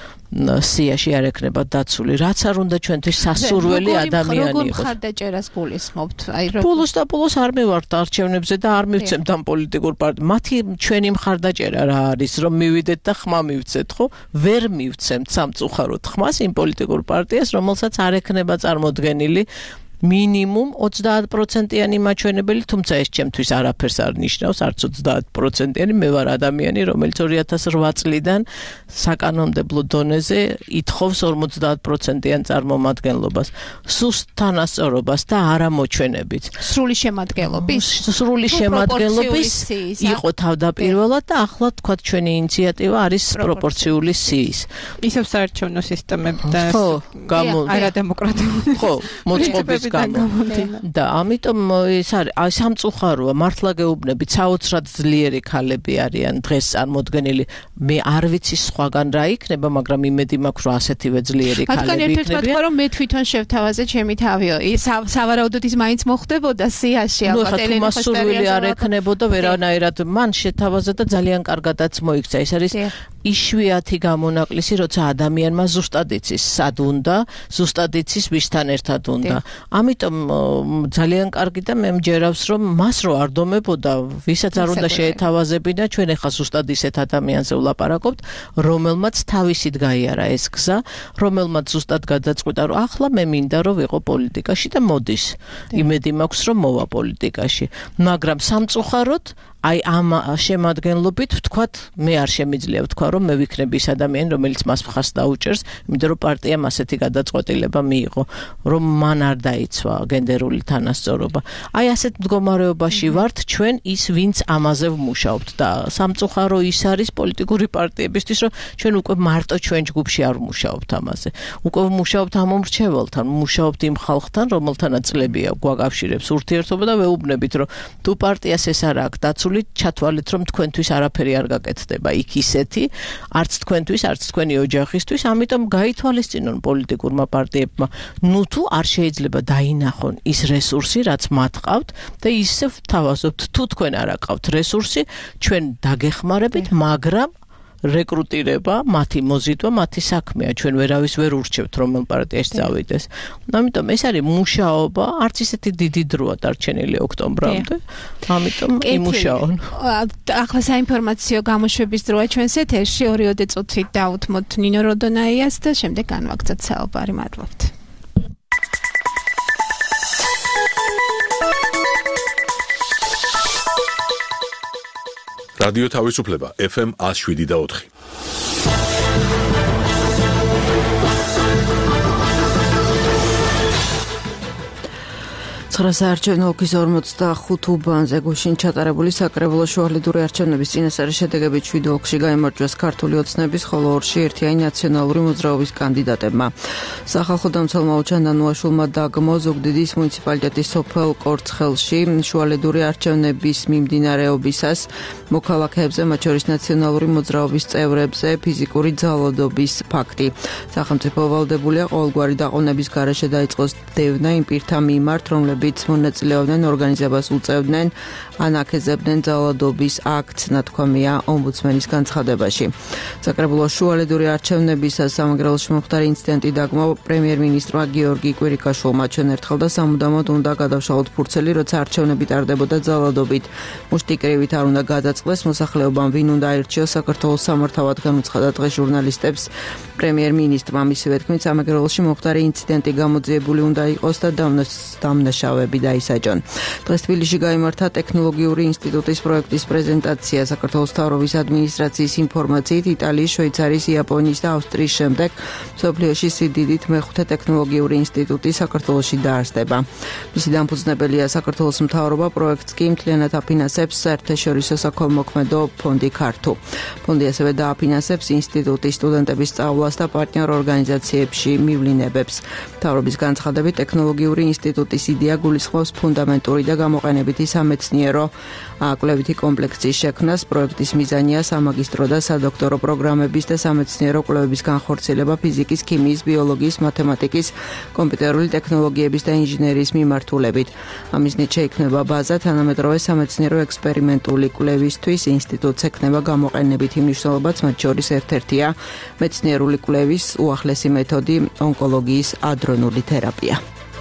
სიაში არ ექნება დაცული. რაც არ უნდა ჩვენთვის სასურველი ადამიანი იყოს. როგორ მხარდაჭერას გულისხმობთ? აი როგორ პულოს და პულოს არ მივართ არჩევნებზე და არ მივცემთ ამ პოლიტიკურ პარტიებს. მათი ჩვენი მხარდაჭერა რა არის, რომ მივიდეთ და ხმა მივცეთ, ხო? ვერ მივცემთ სამწუხაროდ ხმას იმ პოლიტიკურ პარტიას, რომელსაც არ ექნება წარმოდგენილი მინიმუმ ოცდაათ პროცენტიანი მაჩვენებელი, თუმცა ეს ჩემთვის არაფერს არ ნიშნავს, არც ოცდაათ პროცენტიანი, მე ვარ ადამიანი, რომელიც ორი ათას რვა წლიდან საკანონმდებლო დონეზე ითხოვს ორმოცდაათ პროცენტიან წარმომადგენლობას, სუსტ თანასწორობას და არამოჩვენებით. სრული შემადგენლობის, სრული შემადგენლობის იყო თავდაპირველად და ახლა თქვა ჩვენი ინიციატივა არის პროპორციული სიის. ისევ საარჩევნო სისტემები და არადემოკრატიული. ხო, მოწყობის და ამიტომ ეს არის სამწუხაროა მართლა გეუბნებით საოცრად ძლიერი ქალები არიან დღეს წარმოდგენილი მე არ ვიცი სხვაგან რა იქნება მაგრამ იმედი მაქვს რომ ასეთივე ძლიერი ქალები იქნებიან მათგან ერთად რომ მე თვითონ შევთავაზე ჩემი თავიო სავარაუდოდ ის მაინც მოხდებოდა სიაში ალბათ ელენე ხოსტარიანი არ ექნებოდა ვერანაირად მან შეთავაზა და ძალიან კარგადაც მოიქცა ეს არის იშვიათი გამონაკლისი, როცა ადამიანმა ზუსტად იცის სად უნდა, ზუსტად იცის ვისთან ერთად უნდა. ამიტომ ძალიან კარგი და მე მჯერავს, რომ მას რო არ დომებოდა, ვისაც არ უნდა შეეთავაზებინა, ჩვენ ახლა ზუსტად ისეთ ადამიანზე ვლაპარაკობთ, რომელმაც თავისით გაიარა ეს გზა, რომელმაც ზუსტად გადაწყვიტა, რომ ახლა მე მინდა რომ ვიყო პოლიტიკაში და მოდის. იმედი მაქვს, რომ მოვა პოლიტიკაში. მაგრამ სამწუხაროდ აი ამ შემადგენლობით ვთქვათ, მე არ შემიძლია ვთქვა, რომ მე ვიქნები ის ადამიანი, რომელიც მას მხარს დაუჭერს, იმიტომ რომ პარტიამ ასეთი გადაწყვეტილება მიიღო, რომ მან არ დაიცვა გენდერული თანასწორობა. აი ასეთ მდგომარეობაში ვართ ჩვენ ის, ვინც ამაზე ვმუშაობთ და სამწუხარო ის არის პოლიტიკური პარტიებისთვის, რომ ჩვენ უკვე მარტო ჩვენ ჯგუფში არ ვმუშაობთ ამაზე. უკვე ვმუშაობთ ამ მომრჩეველთან, ვმუშაობთ იმ ხალხთან, რომელთანაც წლებია გვაკავშირებს ურთიერთობა და ვეუბნებით, რომ თუ პარტიას ეს არ აქვს დაცული, ჩათვალეთ, რომ თქვენთვის არაფერი არ გაკეთდება იქ ისეთი, არც თქვენთვის, არც თქვენი ოჯახისთვის, ამიტომ გაითვალისწინონ პოლიტიკურმა პარტიებმა, ნუ თუ არ შეიძლება დაინახონ ის რესურსი, რაც მათ ყავთ და ისე ვთავაზობთ, თუ თქვენ არ აყავთ რესურსი, ჩვენ დაგეხმარებით, მაგრამ რეკრუტირება, მათი მოზიდვა, მათი საქმეა. ჩვენ ვერავის ვერ ურჩევთ, რომელ პარტიაში წავიდეს. ამიტომ ეს არის მუშაობა, არც ისეთი დიდი დროა დარჩენილი ოქტომბრამდე. ამიტომ იმუშაონ. ახლა საინფორმაციო გამოშვების დროა ჩვენს ეთერში, ორი წუთით დავუთმოთ ნინო როდონაიას და შემდეგ განვაგრძელოთ საუბარი. მადლობთ. რადიო თავისუფლება ეფ ემ one oh seven და four. საარჩევნო ოლქის ორმოცდახუთ უბანზე გუშინ ჩატარებული საკრებულო შუალედური არჩევნების წინასწარი შედეგებით შვიდ ოლქში გაიმარჯვეს ქართული ოცნების, ხოლო ორში ერთიანი ნაციონალური მოძრაობის კანდიდატებმა. სახალხო დამცველმა უჩანდან უაშულმა დაგმო ზუგდიდის მუნიციპალიტეტის სოფელ კორცხელში შუალედური არჩევნების მიმდინარეობისას მოქალაქეებზე, მათ შორის ნაციონალური მოძრაობის წევრებზე ფიზიკური ძალადობის ფაქტი. სახელმწიფო ვალდებულია ყოველგვარი დაყოვნების გარეშე დაიწყოს დევნა იმ პირთა მიმართ, რომლებიც მონაწილეობდნენ ორგანიზებას უწევდნენ ან აკეზებდნენ ძალადობის აქტს, ნათქვამია ომბუდსმენის განცხადებაში. საკრებულო შუალედური არჩევნებისას სამეგრელოში მომხდარი ინციდენტი დაგმო პრემიერ-მინისტრმა გიორგი კვირიკაშვილმა ჩვენ ერთხელ და სამუდამოდ უნდა გადავშალოთ ფურცელი, როცა არჩევნები ტარდებოდა ძალადობით. მუშტიკრივით არ უნდა გადაწყდეს მოსახლეობამ, ვინ უნდა აირჩიოს საქართველოს სამართავად, განუცხადა დღეს ჟურნალისტებს პრემიერ-მინისტრმა. მისივე თქმით, სამეგრელოში მომხდარი ინციდენტი გამოძიებული უნდა იყოს და დამნაშავეები დაისაჯონ. დღეს თბილისში გაიმართა ტექნოლოგიური ინსტიტუტის პროექტის პრეზენტაცია. საქართველოს მთავრობის ადმინისტრაციის ინფორმაციით, იტალიის, შვეიცარიის, იაპონიის და ავსტრიის შემდეგ მსოფლიოში სიდიდით მეხუთე ტექნოლოგიური ინსტიტუტი საქართველოში დაარსდება. მისი დამფუძნებელია საქართველოს მთავრობა, პროექტს კი მთლიანად აფინანსებს საერთაშორისო საქველმოქმედო ფონდი ქართუ. ფონდი ასევე დააფინანსებს ინსტიტუტის სტუდენტების სწავლას და პარტნიორ ორგანიზაციებში მივლინებებს. მთავრობის განცხადებით, ტექნოლოგიური ინსტიტუტის იდეა გულისხმობს ფუნდამენტური და გამოყენებითი სამეცნიერო კვლევითი კომპლექსის შექმნას. პროექტის მიზანია სამაგისტრო და სადოქტორო პროგრამების და სამეცნიერო კვლევების განხორციელება ფიზიკის, ქიმიის, ბიოლოგიის, მათემატიკის, კომპიუტერული ტექნოლოგიების და ინჟინერიის მიმართულებით. ამისნით შეიქმნება ბაზა თანამედროვე სამეცნიერო ექსპერიმენტული კვლევისთვის. ინსტიტუტს ექნება გამოყენებითი მნიშვნელობაც, მათ შორის ერთ-ერთია მეცნიერული კვლევის უახლესი მეთოდი ონკოლოგიის ადრონული თერაპია.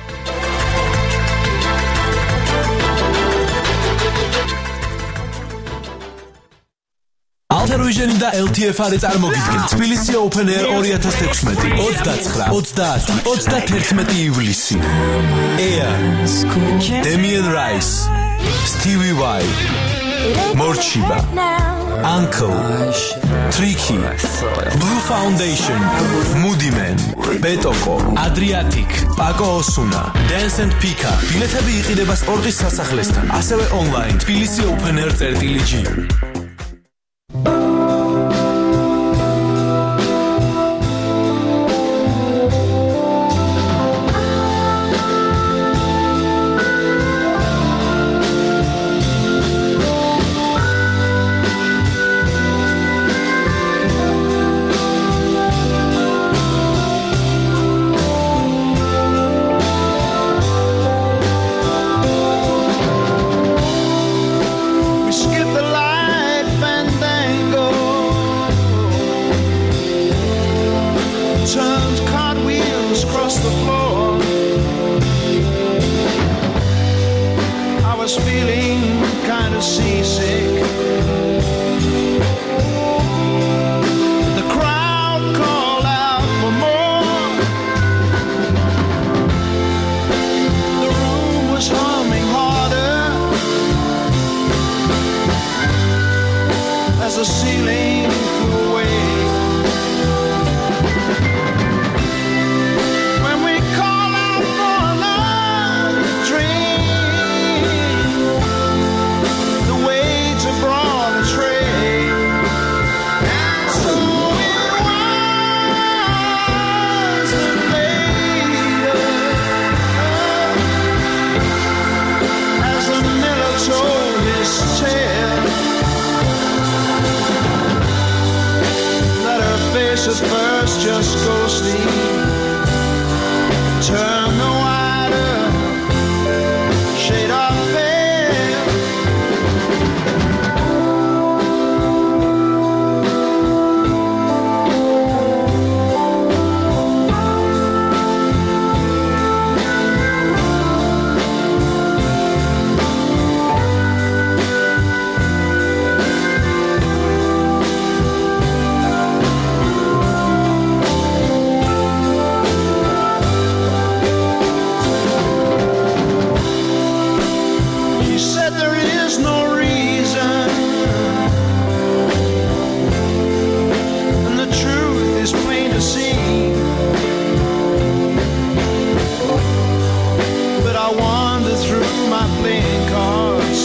Alter და ელ თი ეფ არის წარმოგიდგენ თბილისი Open Air twenty sixteen ოცდაცხრა, ოცდაათი, ოცდათერთმეტი ივლისი. Air, Damien Rice, Stevie Vai, Morchiba, Uncle, Tricky, Blue Foundation, Moody Man, Betoko, Adriatic, Paco Osuna, Dance and Pika. ბილეთები იყიდება სპორტის სასახლესთან, ასევე online თბილისი Open Air წერტილი-G. Skip the line. was feeling kind of seasick. The crowd called out for more. The room was humming harder as the ceiling flew away. When we call out for another drink, the waiter brought a tray, and so it was that later, as the miller told his tale, that her face at first just ghostly turned the wider shade of pale. He said there is no reason, and the truth is plain to see. But I wander through my playing cards,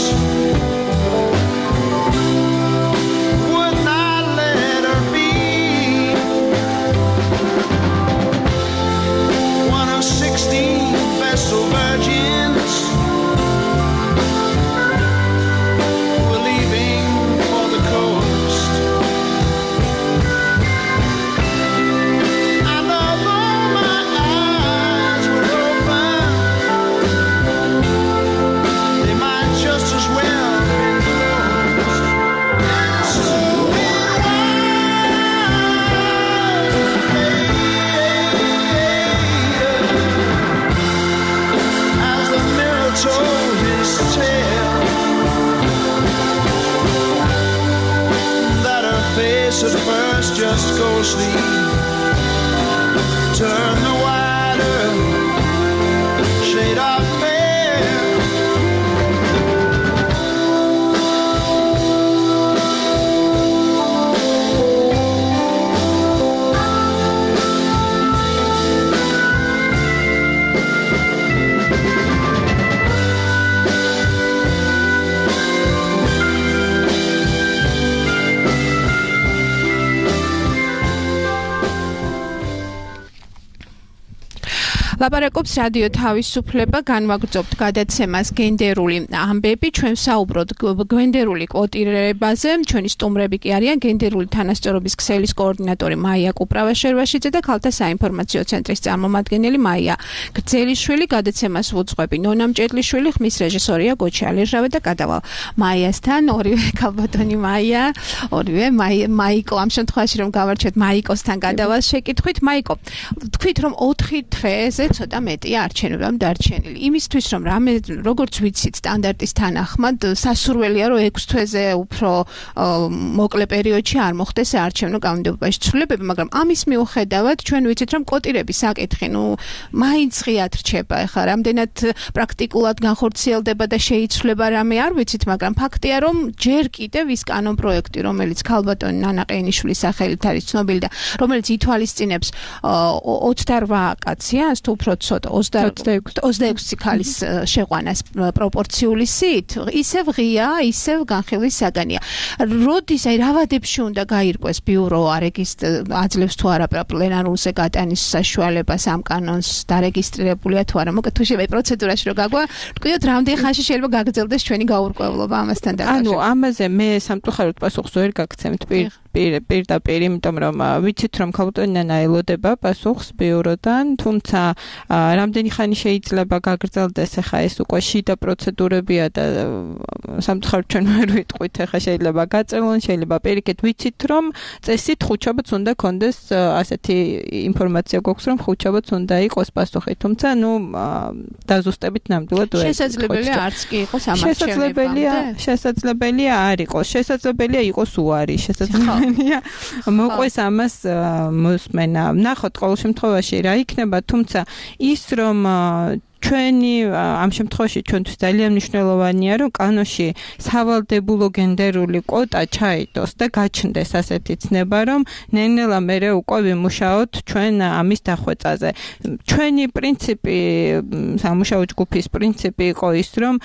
would not let her be one of sixteen vestal virgins who were leaving for the coast. And although my eyes were open, they might just as well have been closed. And so it was later, as the mirror told his tale, that her face at first just ghostly turned the wider shade of pale. ლაპარაკობს რადიო თავისუფლება, განვაგრძობთ გადაცემას გენდერული ამბები, ჩვენ საუბრობთ გენდერული კვოტირებაზე, ჩვენი სტუმრები კი არიან გენდერული თანასწორობის ქსელის კოორდინატორი მაია კუპრავაშერვაშიძე და ქალთა საინფორმაციო ცენტრის წარმომადგენელი მაია გრძელიშვილი, გადაცემას ვუძღვები ნონა მჭედლიშვილი, ხმის რეჟისორია გოჩი ალეჟავე და გადავალ მაიასთან, ორივე ქალბატონი მაია, ორივე მაიკო, ამ შემთხვევაში რომ გავარჩევთ მაიკოსთან გადავალ შეკითხვით. მაიკო, თქვით რომ ოთხი თვეზე ცოტა მეტია არჩევნებამ დარჩენილი. იმისთვის რომ რამე როგორც ვიცით სტანდარტის თანახმად სასურველია რომ ექვს თვეზე უფრო მოკლე პერიოდში არ მოხდეს საარჩევნო კანონმდებლობაში ცვლილებები, მაგრამ ამის მიუხედავად ჩვენ ვიცით რომ კოტირების საკითხი, ნუ მაინც ღიად რჩება. ეხლა რამდენად პრაქტიკულად განხორციელდება და შეიცვლება რამე არ ვიცით, მაგრამ ფაქტია რომ ჯერ კიდევ ის კანონპროექტი, რომელიც ქალბატონი ნანა ყენიშვილის სახელით არის ცნობილი და რომელიც ითვალისწინებს ოცდაორ კაციანს თუ უფრო ცოტა ოცდაექვსი ქალის შეყვანას პროპორციული სიით, ისევ ღია, ისევ განხილვის საგანია. როდის აი რა ვადებში უნდა გაირკვეს ბიურო არეგისტრ აძლევს თუ არა პლენარულზე გატანის საშუალებას ამ კანონს დარეგისტრირებულია თუ არა. მოკეთ თუ შეიძლება პროცედურაში რომ გაგვა, თქვიოთ რამდენი ხანში შეიძლება გაგრძელდეს ჩვენი გაურკვევლობა ამასთან დაკავშირებით. ანუ ამაზე მე სამწუხაროდ პასუხს ვერ გაგცემთ პირ პირდაპირ, იმიტომ რომ ვიცით რომ ქალბატონი ნანა ელოდება პასუხს ბიუროდან, თუმცა რამდენი ხანი შეიძლება გაგრძელდეს ახლა ეს უკვე შიდა პროცედურებია და სამწუხაროდ ჩვენ ვერ ვიტყვით ახლა შეიძლება გაწელონ, შეიძლება პირიქით ვიცით რომ წესით ხუთშაბათს უნდა კონდეს ასეთი ინფორმაცია გვაქვს რომ ხუთშაბათს უნდა იყოს პასუხი, თუმცა ნუ დაზუსტებით ნამდვილად ვერ შესაძლებელია არც კი იყოს ამარჩევნებამდე. შესაძლებელია არ იყოს, შესაძლებელია იყოს უარი, შესაძლებელია მოყვეს ამას მოსმენა. ნახოთ ყოველ შემთხვევაში რა იქნება, თუმცა ის რომ ჩვენი ამ შემთხვევაში ჩვენთვის ძალიან მნიშვნელოვანია რომ კანონში სავალდებულო გენდერული კვოტა ჩაიდოს და გაჩნდეს ასეთი ცნება რომ ნელ-ნელა მერე უკვე ვიმუშაოთ ჩვენ ამის დახვეწაზე. ჩვენი პრინციპი სამუშაო ჯგუფის პრინციპი იყო ის რომ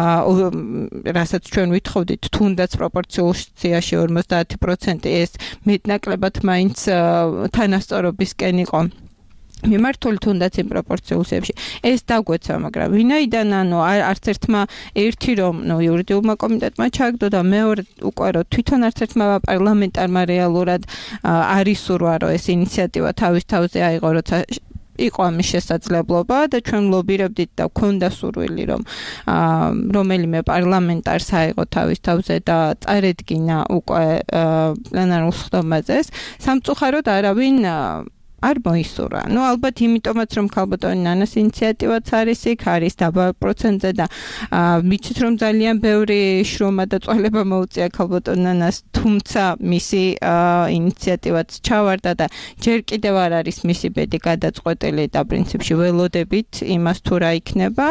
რასაც ჩვენ ვითხოვდით თუნდაც პროპორციაში ორმოცდაათი პროცენტი ეს მეტნაკლებად მაინც თანასწორობისკენ იყო მიმართული თუნდაც იმ პროპორციულებში ეს დაგვეცა, მაგრამ ვინაიდან ანუ არც ერთმა ერთი რომ ნუ იურიდიულმა კომიტეტმა ჩააგდო და მეორე უკვე რომ თვითონ არც ერთმა პარლამენტარმა რეალურად არ ისურვა რომ ეს ინიციატივა თავის თავზე აიღო, როცა იყო ამის შესაძლებლობა და ჩვენ ლობირებდით და გვქონდა სურვილი რომ რომელიმე პარლამენტარს აიღო თავის თავზე და წარედგინა უკვე პლენარულ სხდომაზე. სამწუხაროდ არავინ არ მოისურვა. ნუ ალბათ იმიტომაც რომ ქალბატონი ნანას ინიციატივაც არის იქ, არის დაბალ პროცენტზე და ვიცით რომ ძალიან ბევრი შრომა და წვალება მოუწია ქალბატონ ნანას, თუმცა მისი ინიციატივაც ჩავარდა და ჯერ კიდევ არ არის მისი ბედი გადაწყვეტილი და პრინციპში ველოდებით იმას თუ რა იქნება.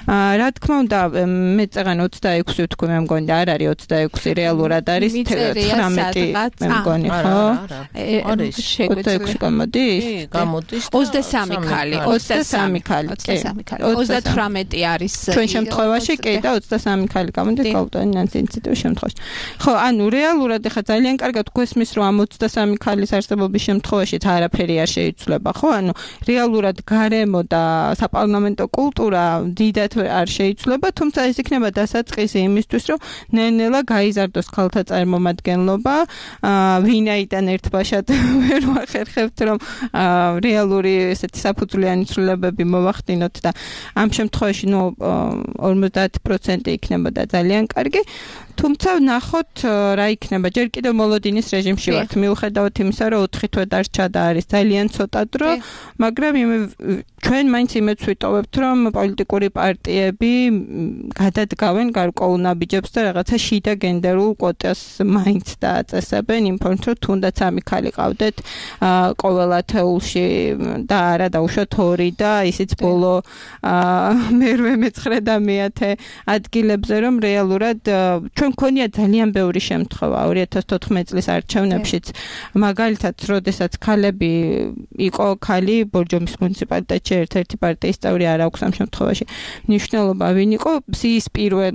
რა თქმა უნდა, მე წეგან ოცდაექვსი ვთქვი, მე მგონი არ არის ოცდაექვსი, რეალურად არის თერთმეტი მე მგონი, ხო? არის ოცდაექვსი გამოდის? გამოდის ოცდასამი ქალი, ოცდასამი ქალი, ოცდათვრამეტი არის ჩვენ შემთხვევაში კი და ოცდასამი ქალი გამოდის ქალბატონი ნანას ინიციატივის შემთხვევაში. ხო, ანუ რეალურად ეხა ძალიან კარგად გვესმის რომ ამ ოცდასამი ქალის არსებობის შემთხვევაშიც არაფერი არ შეიცვლება, ხო? ანუ რეალურად გარემო და საპარლამენტო კულტურა დიდად არ შეიცვლება, თუმცა ეს იქნება დასაწყისი იმისთვის, რომ ნელ-ნელა გაიზარდოს ქალთა წარმომადგენლობა, ვინაიდან ერთბაშად ვერ ვახერხებთ რომ რეალური ესეთი საფუძვლიანი ცვლილებები მოვახდინოთ და ამ შემთხვევაში ნუ ორმოცდაათი პროცენტი იქნებოდა ძალიან კარგი. თუმცა ნახოთ რა იქნება. ჯერ კიდევ მოლოდინის რეჟიმში ვართ, მიუხედავად იმისა, რომ ოთხი თვე დარჩა და არის ძალიან ცოტა დრო, მაგრამ ჩვენ მაინც იმედს ვიტოვებთ, რომ პოლიტიკური პარტიები გადადგავენ გარკვეულ ნაბიჯებს და რაღაცა შიდა გენდერულ კვოტას მაინც დააწესებენ, იმ ფორმით, რომ თუნდაც ამი ქალი ყავდეთ ყოველ ათეულში და არა დაუშვათ ორი და ისიც ბოლო მერვე მეცხრე და მეათე ადგილებზე, რომ რეალურად ჩვენ მქონია ძალიან ბევრი შემთხვევა ორი ათას თოთხმეტი წლის არჩევნებშიც, მაგალითად, როდესაც ქალები იყო ქალი ბორჯომის მუნიციპალიტეტში ერთ-ერთი პარტიის წევრი არ აქვს ამ შემთხვევაში მნიშვნელობა ვინ იყო, სიის პირველ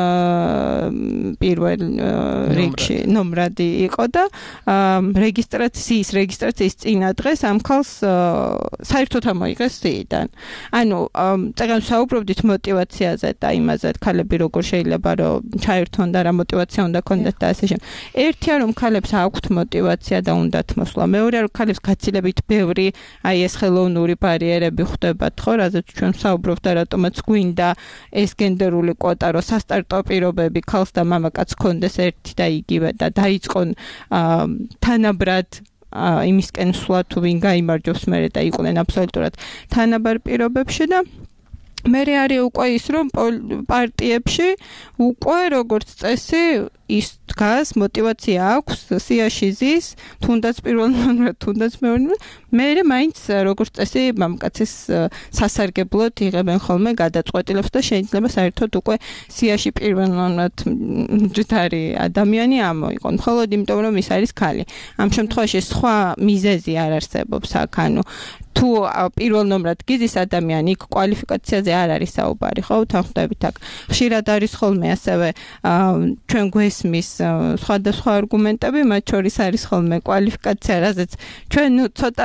პირველ რიგში ნომრადი იყო და რეგისტრაციის რეგისტრაციის წინა დღეს ამ ქალს საერთოდ ამოიღეს სიიდან. ანუ წეგან საუბრობდით მოტივაციაზე და იმაზე, ქალები როგორ შეიძლება რომ ჩაერთონ და რა მოტივაცია უნდა კონდეთ და ასე შემდეგ. ერთია რომ ქალებს აქვთ მოტივაცია და უნდათ მოსვლა. მეორეა რომ ქალებს გაცილებით ბევრი აი ეს ხელოვნური ბარიერები ხვდებათ, ხო, რაზეც ჩვენ საუბრობთ და რატომაც გვინდა ეს გენდერული კვოტა, რომ სასტარტო პირობები ქალს და მამაკაცს კონდეს ერთი და იგივე და დაიწყონ თანაბრად იმისკენ სვლა თუ ვინ გაიმარჯვებს მერე და იყვნენ აბსოლუტურად თანაბარ პირობებში და მერე არის უკვე ის რომ პარტიებში უკვე როგორც წესი ის დგას, მოტივაცია აქვს, სიაში ზის, თუნდაც პირველ ნომრად, თუნდაც მეორე, მერე მაინც როგორც წესი მამკაცის სასარგებლოდ იღებენ ხოლმე გადაწყვეტილებს და შეიძლება საერთოდ უკვე სიაში პირველ ნომრად მჯდარი ადამიანი ამოიყონ, მხოლოდ იმიტომ რომ ის არის ქალი. ამ შემთხვევაში სხვა მიზეზი არ არსებობს აქ, ანუ თუ პირველ ნომრად გიზის ადამიანი იქ კვალიფიკაციაზე არ არის საუბარი, ხო, თან ხვდებით აქ. ხშირად არის ხოლმე ასევე ჩვენ გვესმის სხვადასხვა არგუმენტები, მათ შორის არის ხოლმე კვალიფიკაცია, რაზეც ჩვენ ნუ ცოტა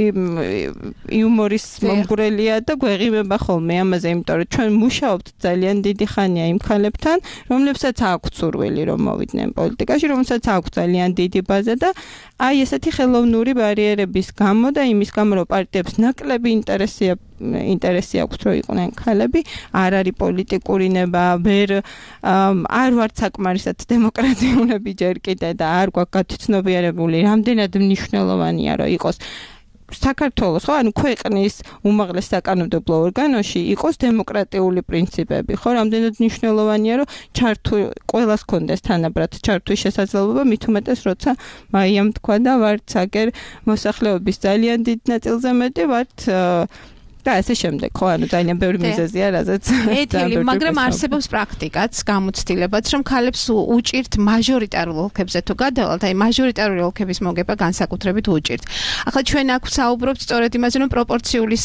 იუმორის მომგვრელია და გვეღიმება ხოლმე ამაზე, იმიტომ რომ ჩვენ მუშაობთ ძალიან დიდი ხანია იმ ხალებთან, რომლებსაც აქვს სურვილი რომ მოვიდნენ პოლიტიკაში, რომელსაც აქვს ძალიან დიდი ბაზა და აი ესეთი ხელოვნური ბარიერების გამო და იმის გამო რომ პარტიებს ნაკლები ინტერესია ინტერესი აქვს რომ იყვნენ ქალები, არ არის პოლიტიკური ნება, ვერ არ ვართ საკმარისად დემოკრატიულები ჯერ კიდე და არ გვაქვს გათვითცნობიერებული, რამდენად მნიშვნელოვანია რომ იყოს საქართველოს, ხო, ანუ ქვეყნის უმაღლეს საკანონმდებლო ორგანოში იყოს დემოკრატიული პრინციპები, ხო, რამდენად მნიშვნელოვანია რომ ჩართული ყველას კონდეს თანაბრად ჩართვის შესაძლებლობა, მით უმეტეს როცა მაიამ თქვა და ვართ აგერ მოსახლეობის ძალიან დიდ ნაწილზე მეტი ვართ და ასე შემდეგ, ხო, ანუ ძალიან ბევრი მიზეზია, რაზეც ეთილი, მაგრამ არსებობს პრაქტიკაც, გამოცდილებაც, რომ ქალებს უჭირთ მაჟორიტარულ ოლქებზე თუ გადავალთ, აი მაჟორიტარული ოლქების მოგება განსაკუთრებით უჭირთ. ახლა ჩვენ აქ საუბრობთ სწორედ იმაზე, რომ პროპორციული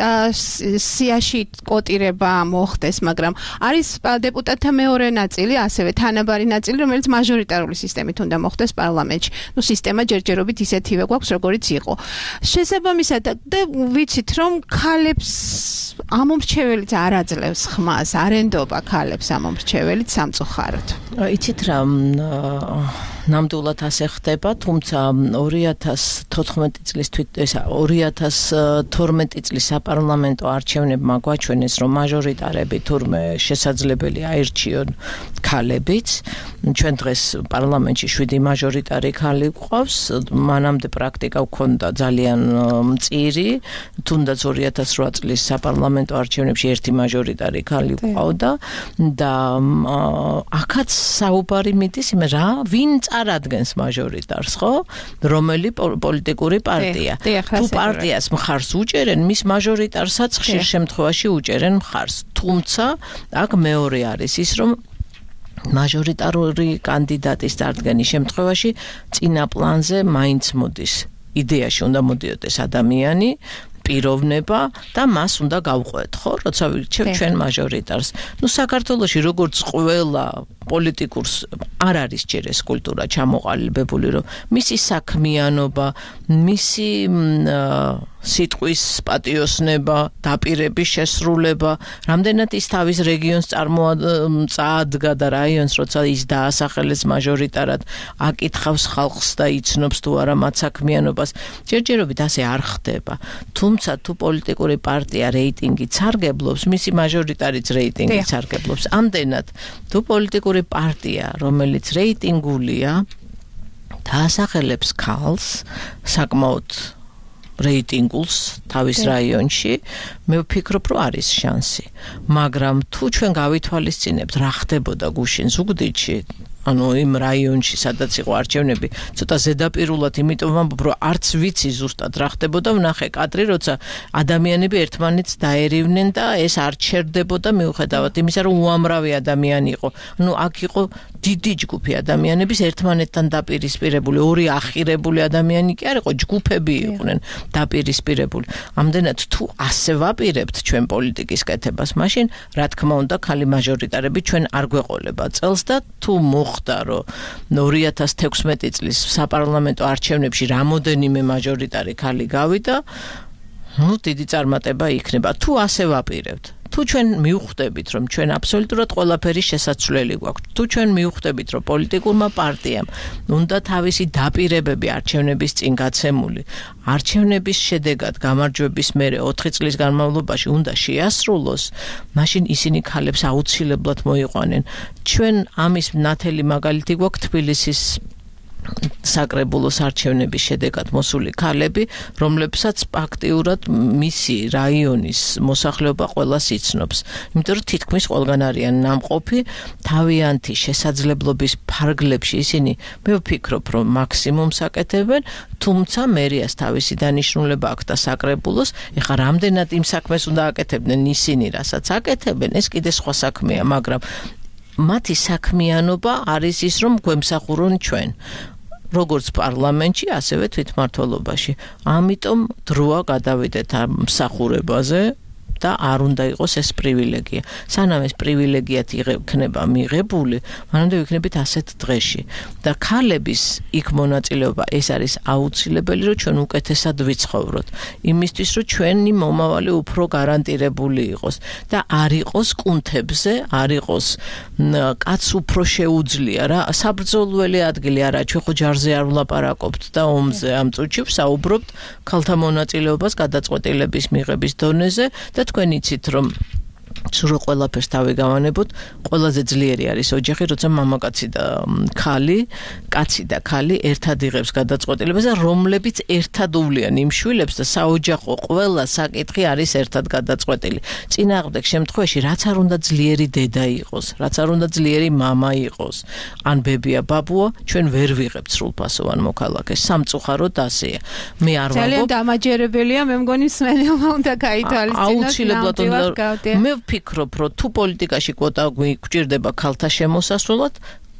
სიაში კოტირება მოხდეს, მაგრამ არის დეპუტატთა მეორე ნაწილი, ასევე თანაბარი ნაწილი, რომელიც მაჟორიტარული სისტემით უნდა მოხდეს პარლამენტში. ნუ სისტემა ჯერჯერობით ისეთივე გვაქვს, როგორიც იყო. შესაბამისად და ვიცით, რომ ქალ ამომრჩეველიც არ აძლევს ხმას, არ ენდობა ქალებს ამომრჩეველიც სამწუხაროდ. იცით რა, ნამდვილად ასე ხდება, თუმცა ორი ათას თოთხმეტი წლის ორი ათას თორმეტი წლის საპარლამენტო არჩევნებმა გვაჩვენეს, რომ მაჟორიტარები თურმე შესაძლებელი აირჩიონ ქალებიც. ჩვენ დღეს პარლამენტში შვიდი მაჟორიტარი ქალი გვყავს, მანამდე პრაქტიკა გვქონდა ძალიან მწირი, თუნდაც ორი ათას რვა წლის საპარლამენტო არჩევნებში ერთი მაჟორიტარი ქალი გვყავდა და აქაც საუბარი მიდის იმე რა, ვინ წარადგენს მაჟორიტარს, ხო? რომელი პოლიტიკური პარტია. თუ პარტიას მხარს უჭერენ, მის მაჟორიტარსაც ხშირ შემთხვევაში უჭერენ მხარს. თუმცა აქ მეორე არის ის, რომ მაჟორიტარული კანდიდატის წარდგენის შემთხვევაში წინა პლანზე მაინც მოდის. იდეაში უნდა მოდიოდეს ადამიანი, პიროვნება და მას უნდა გავყვეთ, ხო, როცა ვირჩევთ ჩვენ მაჟორიტარს. ნუ საქართველოში როგორც ყველა პოლიტიკურს არ არის ჯერ ეს კულტურა ჩამოყალიბებული, რომ მისი საქმიანობა, მისი სიტყვის პატიოსნება, დაპირების შესრულება, რამდენად ის თავის რეგიონს წაადგა და რაიონს, როცა ის დაასახელეს მაჟორიტარად, აკითხავს ხალხს და იცნობს თუ არა მათ საქმიანობას, ჯერჯერობით ასე არ ხდება. თუმცა თუ პოლიტიკური პარტია რეიტინგით სარგებლობს, მისი მაჟორიტარიც რეიტინგით სარგებლობს. ამდენად თუ პოლიტიკური პარტია, რომელიც რეიტინგულია, დაასახელებს ქალს, საკმაოდ რეიტინგულს თავის რაიონში, მე ვფიქრობ, რომ არის შანსი. მაგრამ თუ ჩვენ გავითვალისწინებთ, რა ხდებოდა გუშინ ზუგდიდში, ანუ იმ რაიონში, სადაც იყო არჩევნები, ცოტა ზედაპირულად, იმიტომ ვამბობ, რომ არც ვიცი ზუსტად რა ხდებოდა, ვნახე კადრი, როცა ადამიანები ერთმანეთს დაერივნენ და ეს არ ჩერდებოდა მიუხედავად იმისა, რომ უამრავი ადამიანი იყო. ნუ აქ იყო დიდი ჯგუფი ადამიანების ერთმანეთთან დაპირისპირებული, ორი ახირებული ადამიანი კი არ იყო, ჯგუფები იყვნენ დაპირისპირებული. ამდენად თუ ასე ვაპირებთ ჩვენ პოლიტიკის კეთებას, მაშინ რა თქმა უნდა, ქალი მაჟორიტარები ჩვენ არ გვეყოლება წელს და თუ მოხდა, რომ ორი ათას თექვსმეტი წლის საპარლამენტო არჩევნებში რამოდენიმე მაჟორიტარი ქალი გავიდა, ნუ დიდი წარმატება იქნება. თუ ასე ვაპირებთ, თუ ჩვენ მივხვდებით, რომ ჩვენ აბსოლუტურად ყველაფერი შესაძლებელი გვაქვს, თუ ჩვენ მივხვდებით, რომ პოლიტიკურმა პარტიამ უნდა თავისი დაპირებები არჩევნების წინ გაცემული, არჩევნების შედეგად გამარჯვების მერე ოთხი წლის განმავლობაში უნდა შეასრულოს, მაშინ ისინი ქალებს აუცილებლად მოიყვანენ. ჩვენ ამის ნათელი მაგალითი გვაქვს თბილისის საკრებულოს არჩევნების შედეგად მოსული ქალები, რომლებსაც ფაქტიურად მისი რაიონის მოსახლეობა ყველას იცნობს. იმიტომ რომ თითქმის ყველგან არიან ნამყოფი, თავიანთი შესაძლებლობის ფარგლებში ისინი მე ვფიქრობ, რომ მაქსიმუმს აკეთებენ, თუმცა მერიას თავისი დანიშნულება აქვს და საკრებულოს, ეხლა რამდენად იმ საქმეს უნდა აკეთებდნენ ისინი, რასაც აკეთებენ, ეს კიდე სხვა საქმეა, მაგრამ მათი საქმიანობა არის ის, რომ გვემსახურონ ჩვენ. როგორც პარლამენტში, ასევე თვითმმართველობაში. ამიტომ დროა გადავიდეთ ამ მსახურებაზე და არ უნდა იყოს ეს პრივილეგია. სანამ ეს პრივილეგიათ იქნება მიღებული, მანამდე ვიქნებით ასეთ დღეში. და ქალების იქ მონაწილეობა ეს არის აუცილებელი, რომ ჩვენ უკეთესად ვიცხოვროთ. იმისთვის, რომ ჩვენი მომავალი უფრო გარანტირებული იყოს და არ იყოს კუნთებზე, არ იყოს კაცს უფრო შეუძლია რა, საბრძოლველი ადგილი არა, ჩვენ ხო ჯარზე არ ვლაპარაკობთ და ომზე ამ წუთში ვსაუბრობთ ქალთა მონაწილეობას გადაწყვეტილების მიღების დონეზე და თქვენ იცით რომ სულ ყველაფერს თავი გავანებოთ, ყველაზე ძლიერი არის ოჯახი, როცა მამაკაცი და ქალი, კაცი და ქალი ერთად იღებს გადაწყვეტილებას და რომლებიც ერთად უვლიან იმ შვილებს და საოჯახო ყველა საკითხი არის ერთად გადაწყვეტილი. წინააღმდეგ შემთხვევაში რაც არ უნდა ძლიერი დედა იყოს, რაც არ უნდა ძლიერი მამა იყოს, ან ბებია ბაბუა, ჩვენ ვერ ვიღებთ სრულფასოვან მოქალაქეს. სამწუხაროდ ასეა. მე არ ვამბობ. ძალიან დამაჯერებელია, მე მგონი სმენელმა უნდა გაითვალისწინოს. აუცილებლად უნდა მე ვფიქრობ, რომ თუ პოლიტიკაში კვოტა გვჭირდება ქალთა შემოსასვლელად,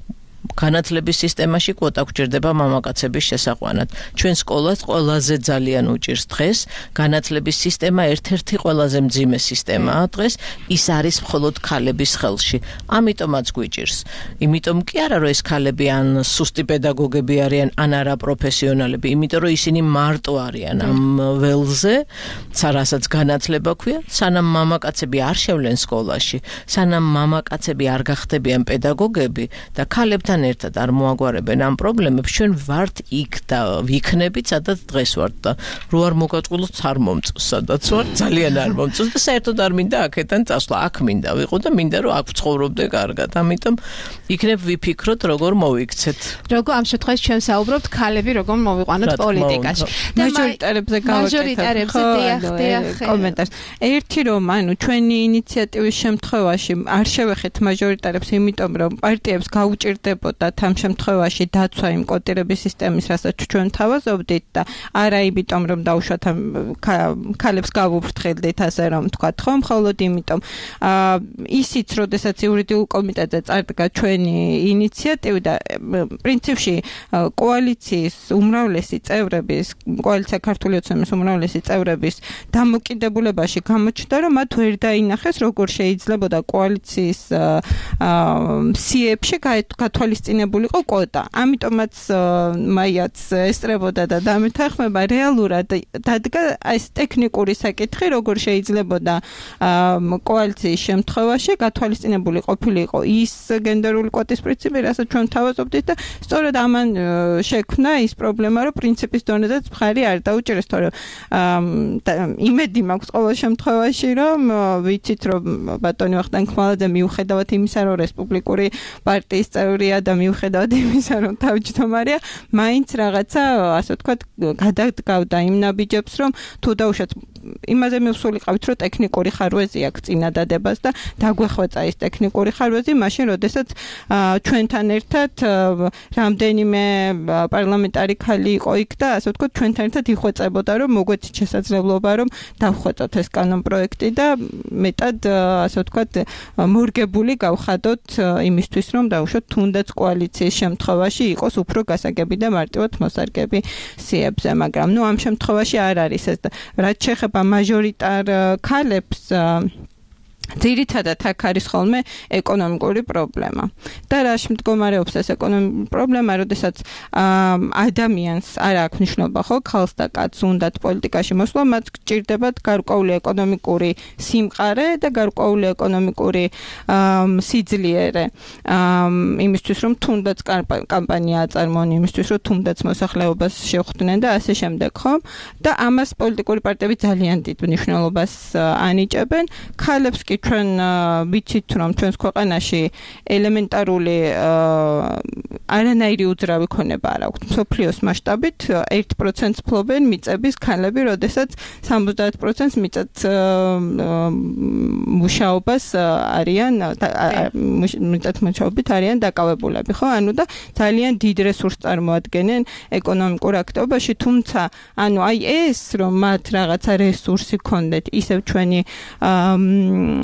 განათლების სისტემაში კვოტა გვჭირდება მამაკაცების შესაყვანად. ჩვენ სკოლას ყველაზე ძალიან უჭირს დღეს, განათლების სისტემა ერთ-ერთი ყველაზე მძიმე სისტემაა დღეს, ის არის მხოლოდ ქალების ხელში. ამიტომაც გვიჭირს. იმიტომ კი არა, რომ ეს ქალები ან სუსტი პედაგოგები არიან, ან არა პროფესიონალები, იმიტომ რომ ისინი მარტო არიან ამ ველზე, რასაც განათლება ქვია, სანამ მამაკაცები არ შევლენ სკოლაში, სანამ მამაკაცები არ გახდებიან პედაგოგები და ქალებთან ერთად არ მოაგვარებენ ამ პრობლემებს, ჩვენ ვართ იქ და ვიქნებით, სადაც დღეს ვართ და რო არ მოგაწყვილოთ არ მომწონს, სადაც ვარ, ძალიან არ მომწონს და საერთოდ არ მინდა აქედან წასვლა, აქ მინდა ვიყო და მინდა რომ აქ ვცხოვრობდე კარგად. ამიტომ იქნებ ვიფიქროთ, როგორ მოვიქცეთ. როგორ ამ შემთხვევაში ჩვენ საუბრობთ ქალები როგორ მოვიყვანოთ პოლიტიკაში. მაჟორიტარებზე გავაკეთებ კომენტარს. ერთი რომ ანუ ჩვენი ინიციატივის შემთხვევაში არ შევეხეთ მაჟორიტარებს, იმიტომ რომ პარტიებს გაუჭირდებოდა ამ შემთხვევაში დაცვა იმ კოტირების სისტემის, რასაც ჩვენ თავაზობდით და არა იმიტომ რომ დაუშვათ ქალებს გავუფრთხილდით, ასე რომ თქვათ ხო, მხოლოდ იმიტომ ისიც, როდესაც იურიდიულ კომიტეტზე წარდგა ჩვენი ინიციატივა და პრინციპში კოალიციის უმრავლესი წევრების, კოალიცია ქართული ოცნების უმრავლესი წევრების დამოკიდებულებაში გამოჩნდა, რომ მათ ვერ დაინახეს, როგორ შეიძლებოდა კოალიციის სიებში გათვალისწინებულიყო კვოტა. ამიტომაც მაიაც ესწრებოდა და დამეთანხმება რეალურად დადგა ეს ტექნიკური საკითხი, როგორ შეიძლებოდა კოალიციის შემთხვევაში გათვალისწინებული ყოფილიყო ის გენდერული კვოტის პრინციპი, რასაც ჩვენ თავაზობდით და სწორედ ამან შექმნა ის პრობლემა, რომ პრინციპის დონეზეც მხარი არ დაუჭირეს, თორემ იმედი მაქვს ყოველ შემთხვევაში, რომ ვიცით, რომ ბატონი ვახტანგ ხმალაძე მიუხედავად იმისა, რომ რესპუბლიკური პარტიის წევრია და მიუხედავად იმისა, რომ თავმჯდომარეა, მაინც რაღაცა, ასე ვთქვათ, გადადგავდა იმ ნაბიჯებს, რომ თუ დაუშვათ იმაზე მივსულიყავით, რომ ტექნიკური ხარვეზი აქვს წინადადებას და დაგვეხვეწა ის ტექნიკური ხარვეზი, მაშინ, როდესაც ჩვენთან ერთად რამდენიმე პარლამენტარი ქალი იყო იქ და ასე ვთქვათ, ჩვენთან ერთად იხვეწებოდა, რომ მოგვეცით შესაძლებლობა, რომ დავხვეწოთ ეს კანონპროექტი და მეტად, ასე ვთქვათ, მორგებული გავხადოთ იმისთვის, რომ დაუშვათ თუნდაც კოალიციის შემთხვევაში იყოს უფრო გასაგები და მარტივად მოსარგები სიებზე, მაგრამ ნუ ამ შემთხვევაში არ არის ეს და რაც შეეხება მაჟორიტარ ქალებს ძირითადად აქ არის ხოლმე ეკონომიკური პრობლემა. და რაში მდგომარეობს ეს ეკონომიკური პრობლემა, როდესაც ადამიანს არ აქვს მნიშვნელობა, ხო, ქალს და კაცს უნდათ პოლიტიკაში მოსვლა, მათ გჭირდებათ გარკვეული ეკონომიკური სიმყარე და გარკვეული ეკონომიკური სიძლიერე. იმისთვის, რომ თუნდაც კამპანია აწარმოონ, იმისთვის, რომ თუნდაც მოსახლეობას შევხვდნენ და ასე შემდეგ, ხო? და ამას პოლიტიკური პარტიები ძალიან დიდ მნიშვნელობას ანიჭებენ. ქალებს კი ჩვენ ვიცით, რომ ჩვენს ქვეყანაში ელემენტარული არანაირი უძრავი ქონება არ აქვს. მსოფლიოს მასშტაბით ერთ პროცენტს ფლობენ მიწების ქალები, როდესაც სამოცდაათ პროცენტს მიწად მუშაობას არიან მიწად მუშაობით არიან დაკავებულები, ხო? ანუ და ძალიან დიდ რესურსს წარმოადგენენ ეკონომიკურ აქტივობაში, თუმცა ანუ აი ეს რომ მათ რაღაცა რესურსი ქონდეთ, ისევ ჩვენი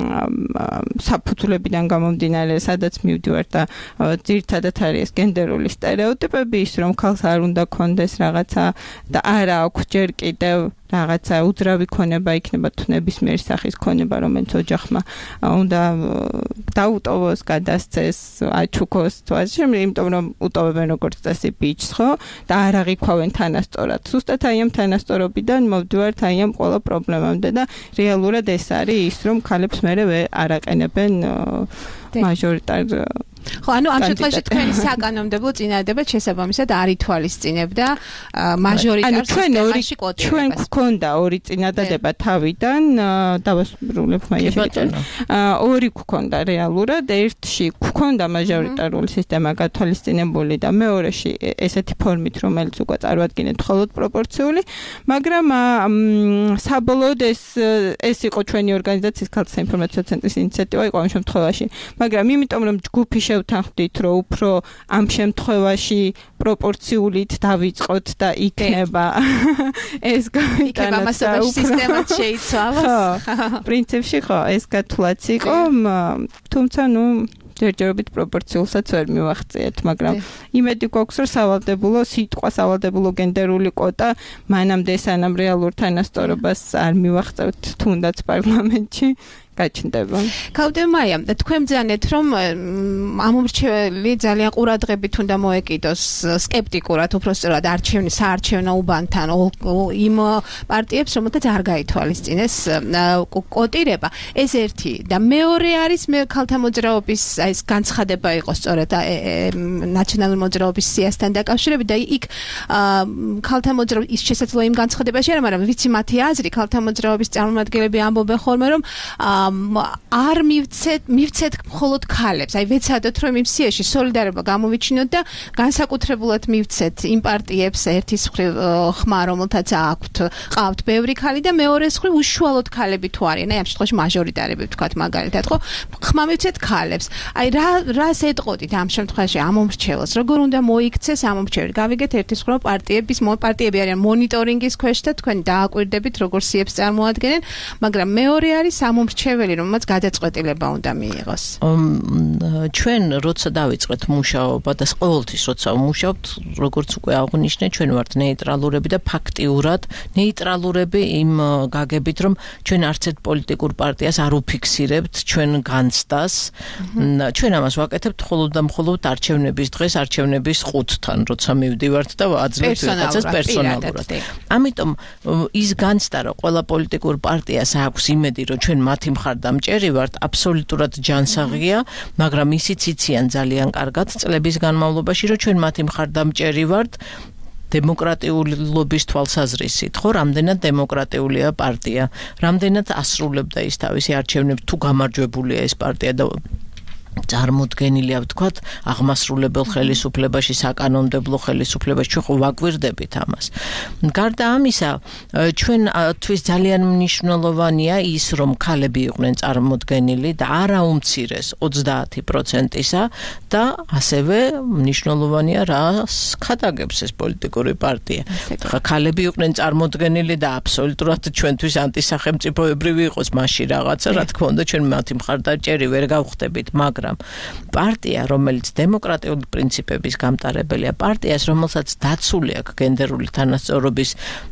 საფუძვლებიდან გამომდინარე, სადაც მივდივარ და ძირითადად არის გენდერული სტერეოტიპები, ის რომ ქალს არ უნდა კონდეს რაღაცა და არა აქვს ჯერ კიდევ რაღაცა უძრავი ქონება იქნება თუ ნებისმიერი სახის ქონება, რომელიც ოჯახმა უნდა დაუტოვოს, გადასცეს, აჩუქოს, თუ ასე შემდეგ, იმიტომ რომ უტოვებენ როგორც წესი ბიჭს, ხო? და არ აღიქვავენ თანასწორად. Ზუსტად აი ამ თანასწორობიდან მოვდივართ აი ამ ყველა პრობლემამდე და რეალურად ეს არის ის, რომ ქალებს მერე არ აყენებენ მაჟორიტარ ხო, ანუ ამ შემთხვევაში თქვენი საკანონმდებლო წინადადება შესაბამისად არ ითვალისწინებდა მაჟორიტარ სისტემაში კვოტირებას. ჩვენ გვქონდა ორი წინადადება თავიდან, დავასრულებ მაიაშვილთან. ორი გვქონდა რეალურად, ერთში გვქონდა მაჟორიტარული სისტემა გათვალისწინებული და მეორეში ესეთი ფორმით, რომელიც უკვე წარმოადგენთ მხოლოდ პროპორციული, მაგრამ საბოლოოდ ეს ეს იყო ჩვენი ორგანიზაციის ქალთა საინფორმაციო ცენტრის ინიციატივა იყო ამ შემთხვევაში, მაგრამ იმიტომ რომ ჯგუფი შევთანხმდით, რომ უფრო ამ შემთხვევაში პროპორციულით დავიწყოთ და იქნება ეს იქნება მასობაში სისტემაც შეიცვალოს. ხო, პრინციპში ხო, ეს გათვლაც იყო, თუმცა ნუ ჯერჯერობით პროპორციულსაც ვერ მივახციეთ, მაგრამ იმედი გვაქვს, რომ სავალდებულო სიტყვა, სავალდებულო გენდერული კვოტა მანამდე სანამ რეალურ თანასწორობას არ მივახცევთ თუნდაც პარლამენტში გაჩნდება. კავდემაია, თქვენ ბრძანეთ, რომ ამომრჩეველი ძალიან ყურადღებით უნდა მოეკიდოს სკეპტიკურად, უпроსტად არჩევნის საარჩევნო უბანთან იმ პარტიებს, რომელთაც არ გაითვალისწინეს კვოტირება. ეს ერთი და მეორე არის მე ქალთა მოძრაობის ეს განცხადება იყო სწორედ ნაციონალური მოძრაობის სიასთან დაკავშირებით და იქ ქალთა მოძრაობის ის შესაძლოა იმ განცხადებაში არა, მაგრამ ვიცი მათი აზრი, ქალთა მოძრაობის წარმომადგენლები ამბობენ ხოლმე, რომ არ მივცეთ მივცეთ მხოლოდ ქალებს. აი ვეცადოთ რომ იმ სიაში სოლიდარობა გამოვიჩინოთ და განსაკუთრებულად მივცეთ იმ პარტიებს ერთის მხრივ ხმა, რომელთაც აქვთ ყავთ ბევრი ქალი და მეორეს მხრივ უშუალოდ ქალები თუ არიან, აი ამ შემთხვევაში მაჟორიტარები ვთქვათ მაგალითად, ხო? ხმა მივცეთ ქალებს. აი რა რას ეტყოდით ამ შემთხვევაში ამომრჩეველს? როგორ უნდა მოიქცეს ამომრჩეველი? გავიგეთ ერთის მხრივ პარტიების პარტიები არიან მონიტორინგის ქვეშ და თქვენ დააკვირდებით როგორ სიებს წარმოადგენენ, მაგრამ მეორე არის ამომრჩეველი რომელმაც გადაწყვეტილება უნდა მიიღოს. ჩვენ როცა დავიწყეთ მუშაობა და ყოველთვის როცა ვმუშაობთ, როგორც უკვე აღვნიშნე, ჩვენ ვართ ნეიტრალურები და ფაქტიურად ნეიტრალურები იმ გაგებით, რომ ჩვენ არც ერთ პოლიტიკურ პარტიას არ უფიქსირებთ ჩვენ განცდას. ჩვენ ამას ვაკეთებთ მხოლოდ და მხოლოდ არჩევნების დღეს, არჩევნების ხუთთან, როცა მივდივართ და აძლევთ ვიღაცას პერსონალურად. ამიტომ ის განცდა, რომ ყველა პოლიტიკურ პარტიას აქვს იმედი, რომ ჩვენ მათი მხარდამჭერი ვართ, აბსოლუტურად ჯანსაღია, მაგრამ ისიც იციან ძალიან კარგად წლების განმავლობაში, რომ ჩვენ მათი მხარდამჭერი ვართ დემოკრატიულობის თვალსაზრისით, ხო, რამდენად დემოკრატიულია პარტია, რამდენად ასრულებდა ის თავისი არჩევნებს, თუ გამარჯვებულია ეს პარტია და წარმოდგენილია ვთქვათ აღმასრულებელ ხელისუფლებაში, საკანონმდებლო ხელისუფლებაში, ჩვენ ხო ვაკვირდებით ამას. გარდა ამისა, ჩვენთვის ძალიან მნიშვნელოვანია ის, რომ ქალები იყვნენ წარმოდგენილი და არა უმცირეს ოცდაათი პროცენტისა და ასევე მნიშვნელოვანია რას ხადაგებს ეს პოლიტიკური პარტია. ქალები იყვნენ წარმოდგენილი და აბსოლუტურად ჩვენთვის ანტისახელმწიფოებრივი იყოს მასში რაღაცა, რა თქმა უნდა, ჩვენ მათი მხარდამჭერი ვერ გავხდებით, მაგრამ პარტია, რომელიც დემოკრატიული პრინციპების გამტარებელია, პარტიას, რომელსაც დაცული აქვს გენდერული თანასწორობის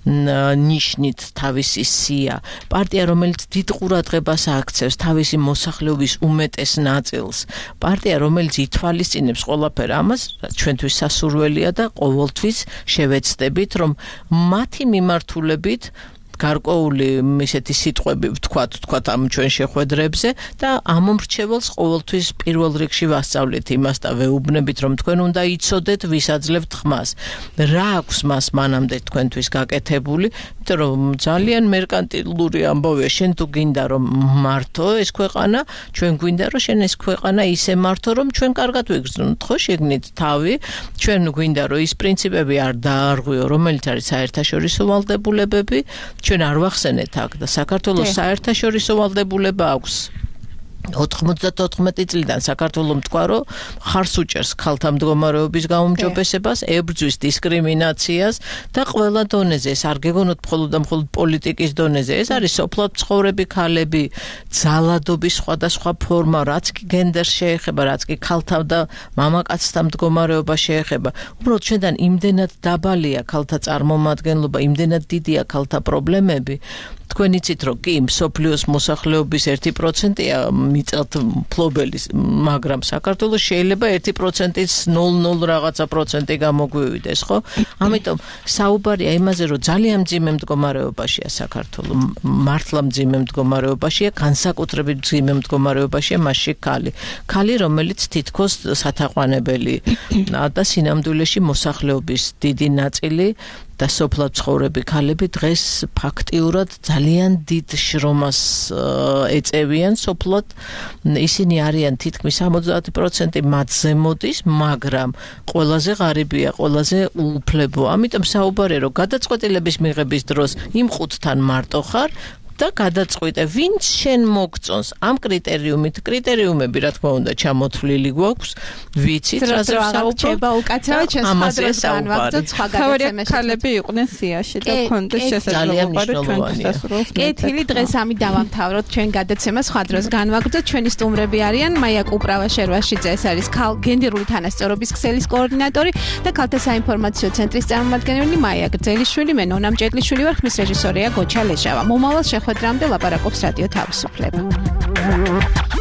ნიშნით თავისი სია, პარტია, რომელიც დიდ ყურადღებას აქცევს თავისი მოსახლეობის უმეტეს ნაწილს, პარტია, რომელიც ითვალისწინებს ყველაფერ ამას, ჩვენთვის სასურველია და ყოველთვის შევეცდებით, რომ მათი მიმართულებით გარკვეული ისეთი სიტყვები ვთქვათ, ვთქვათ ამ ჩვენ შეხვედრებზე და ამომრჩეველს ყოველთვის პირველ რიგში ვასწავლეთ იმას და ვეუბნებით, რომ თქვენ უნდა იცოდეთ, ვისაძლევთ ხმას. რა აქვს მას მანამდე თქვენთვის გაკეთებული, იმიტომ რომ ძალიან მერკანტილური ამბავია, შენ თუ გინდა რომ მართო ეს ქვეყანა, ჩვენ გვინდა რომ შენ ეს ქვეყანა ისე მართო, რომ ჩვენ კარგად ვიგრძნოთ, ხო, შეგნით თავი, ჩვენ გვინდა რომ ის პრინციპები არ დაარღვიო, რომელიც არის საერთაშორისო ვალდებულებები, ჩვენ არ ვახსენეთ აქ და საქართველოს საერთაშორისო ვალდებულება აქვს ოთხმოცდათოთხმეტი წლიდან საქართველოს თქვა რომ ხარს უჭერს ქალთა მდგომარეობის გაუმჯობესებას, ებრძვის დისკრიმინაციას და ყველა დონეზე, ეს არ გეგონოთ მხოლოდ და მხოლოდ პოლიტიკის დონეზე, ეს არის სოფლად მცხოვრები ქალები, ძალადობის სხვადასხვა ფორმა, რაც კი გენდერს შეეხება, რაც კი ქალთა და მამაკაცთა მდგომარეობა შეეხება. უბრალოდ ჩვენთან იმდენად დაბალია ქალთა წარმომადგენლობა, იმდენად დიდია ქალთა პრობლემები. თქვენ იცით რომ კი მსოფლიოს მოსახლეობის ერთი პროცენტია მიწათ მფლობელის, მაგრამ საქართველოს შეიძლება ერთი პროცენტის ნულ ნულ რაღაცა პროცენტი გამოგვივიდეს, ხო? ამიტომ საუბარია იმაზე, რომ ძალიან მძიმე მდგომარეობაშია საქართველო, მართლა მძიმე მდგომარეობაშია, განსაკუთრებით მძიმე მდგომარეობაშია მასში ქალი. ქალი, რომელიც თითქოს სათაყვანებელი და სინამდვილეში მოსახლეობის დიდი ნაწილი და სოფლად ცხოვრები ქალები დღეს ფაქტიურად ძალიან დიდ შრომას ეწევიან სოფლად. ისინი არიან თითქმის ორმოცდაათი პროცენტი მათზე მოდის, მაგრამ ყველაზე ღარიბია, ყველაზე უუფლებო. ამიტომ საუბარია რომ გადაწყვეტილების მიღების დროს იმ ხუთთან მარტო ხარ და გადაწყვიტე, ვინც შენ მოგწონს ამ კრიტერიუმით, კრიტერიუმები რა თქმა უნდა ჩამოთვლილი გვაქვს, ვიცით რაზე საუბრობ, უკაცრავად ჩვენ სხვადასხვა განვაგრძოთ სხვა გადაცემებში. ქალები იყვნენ სიაში და კონდეს შესაძლებლობა ჩვენ გასასრულს. კეთილი, დღეს ამით დავამთავროთ ჩვენ გადაცემა, სხვა დროს განვაგრძოთ. ჩვენი სტუმრები არიან მაია კუპრავა-შერვაშიძე, ეს არის გენდერული თანასწორობის ქსელის კოორდინატორი და ქალთა საინფორმაციო ცენტრის წარმომადგენელი მაია გრძელიშვილი, მე ნონა მჭედლიშვილი ვარ, ხმის რეჟისორია გოჩა ლეჟავა. მომავალ შეხვედრამდე ლაპარაკობს რადიო თავისუფლება.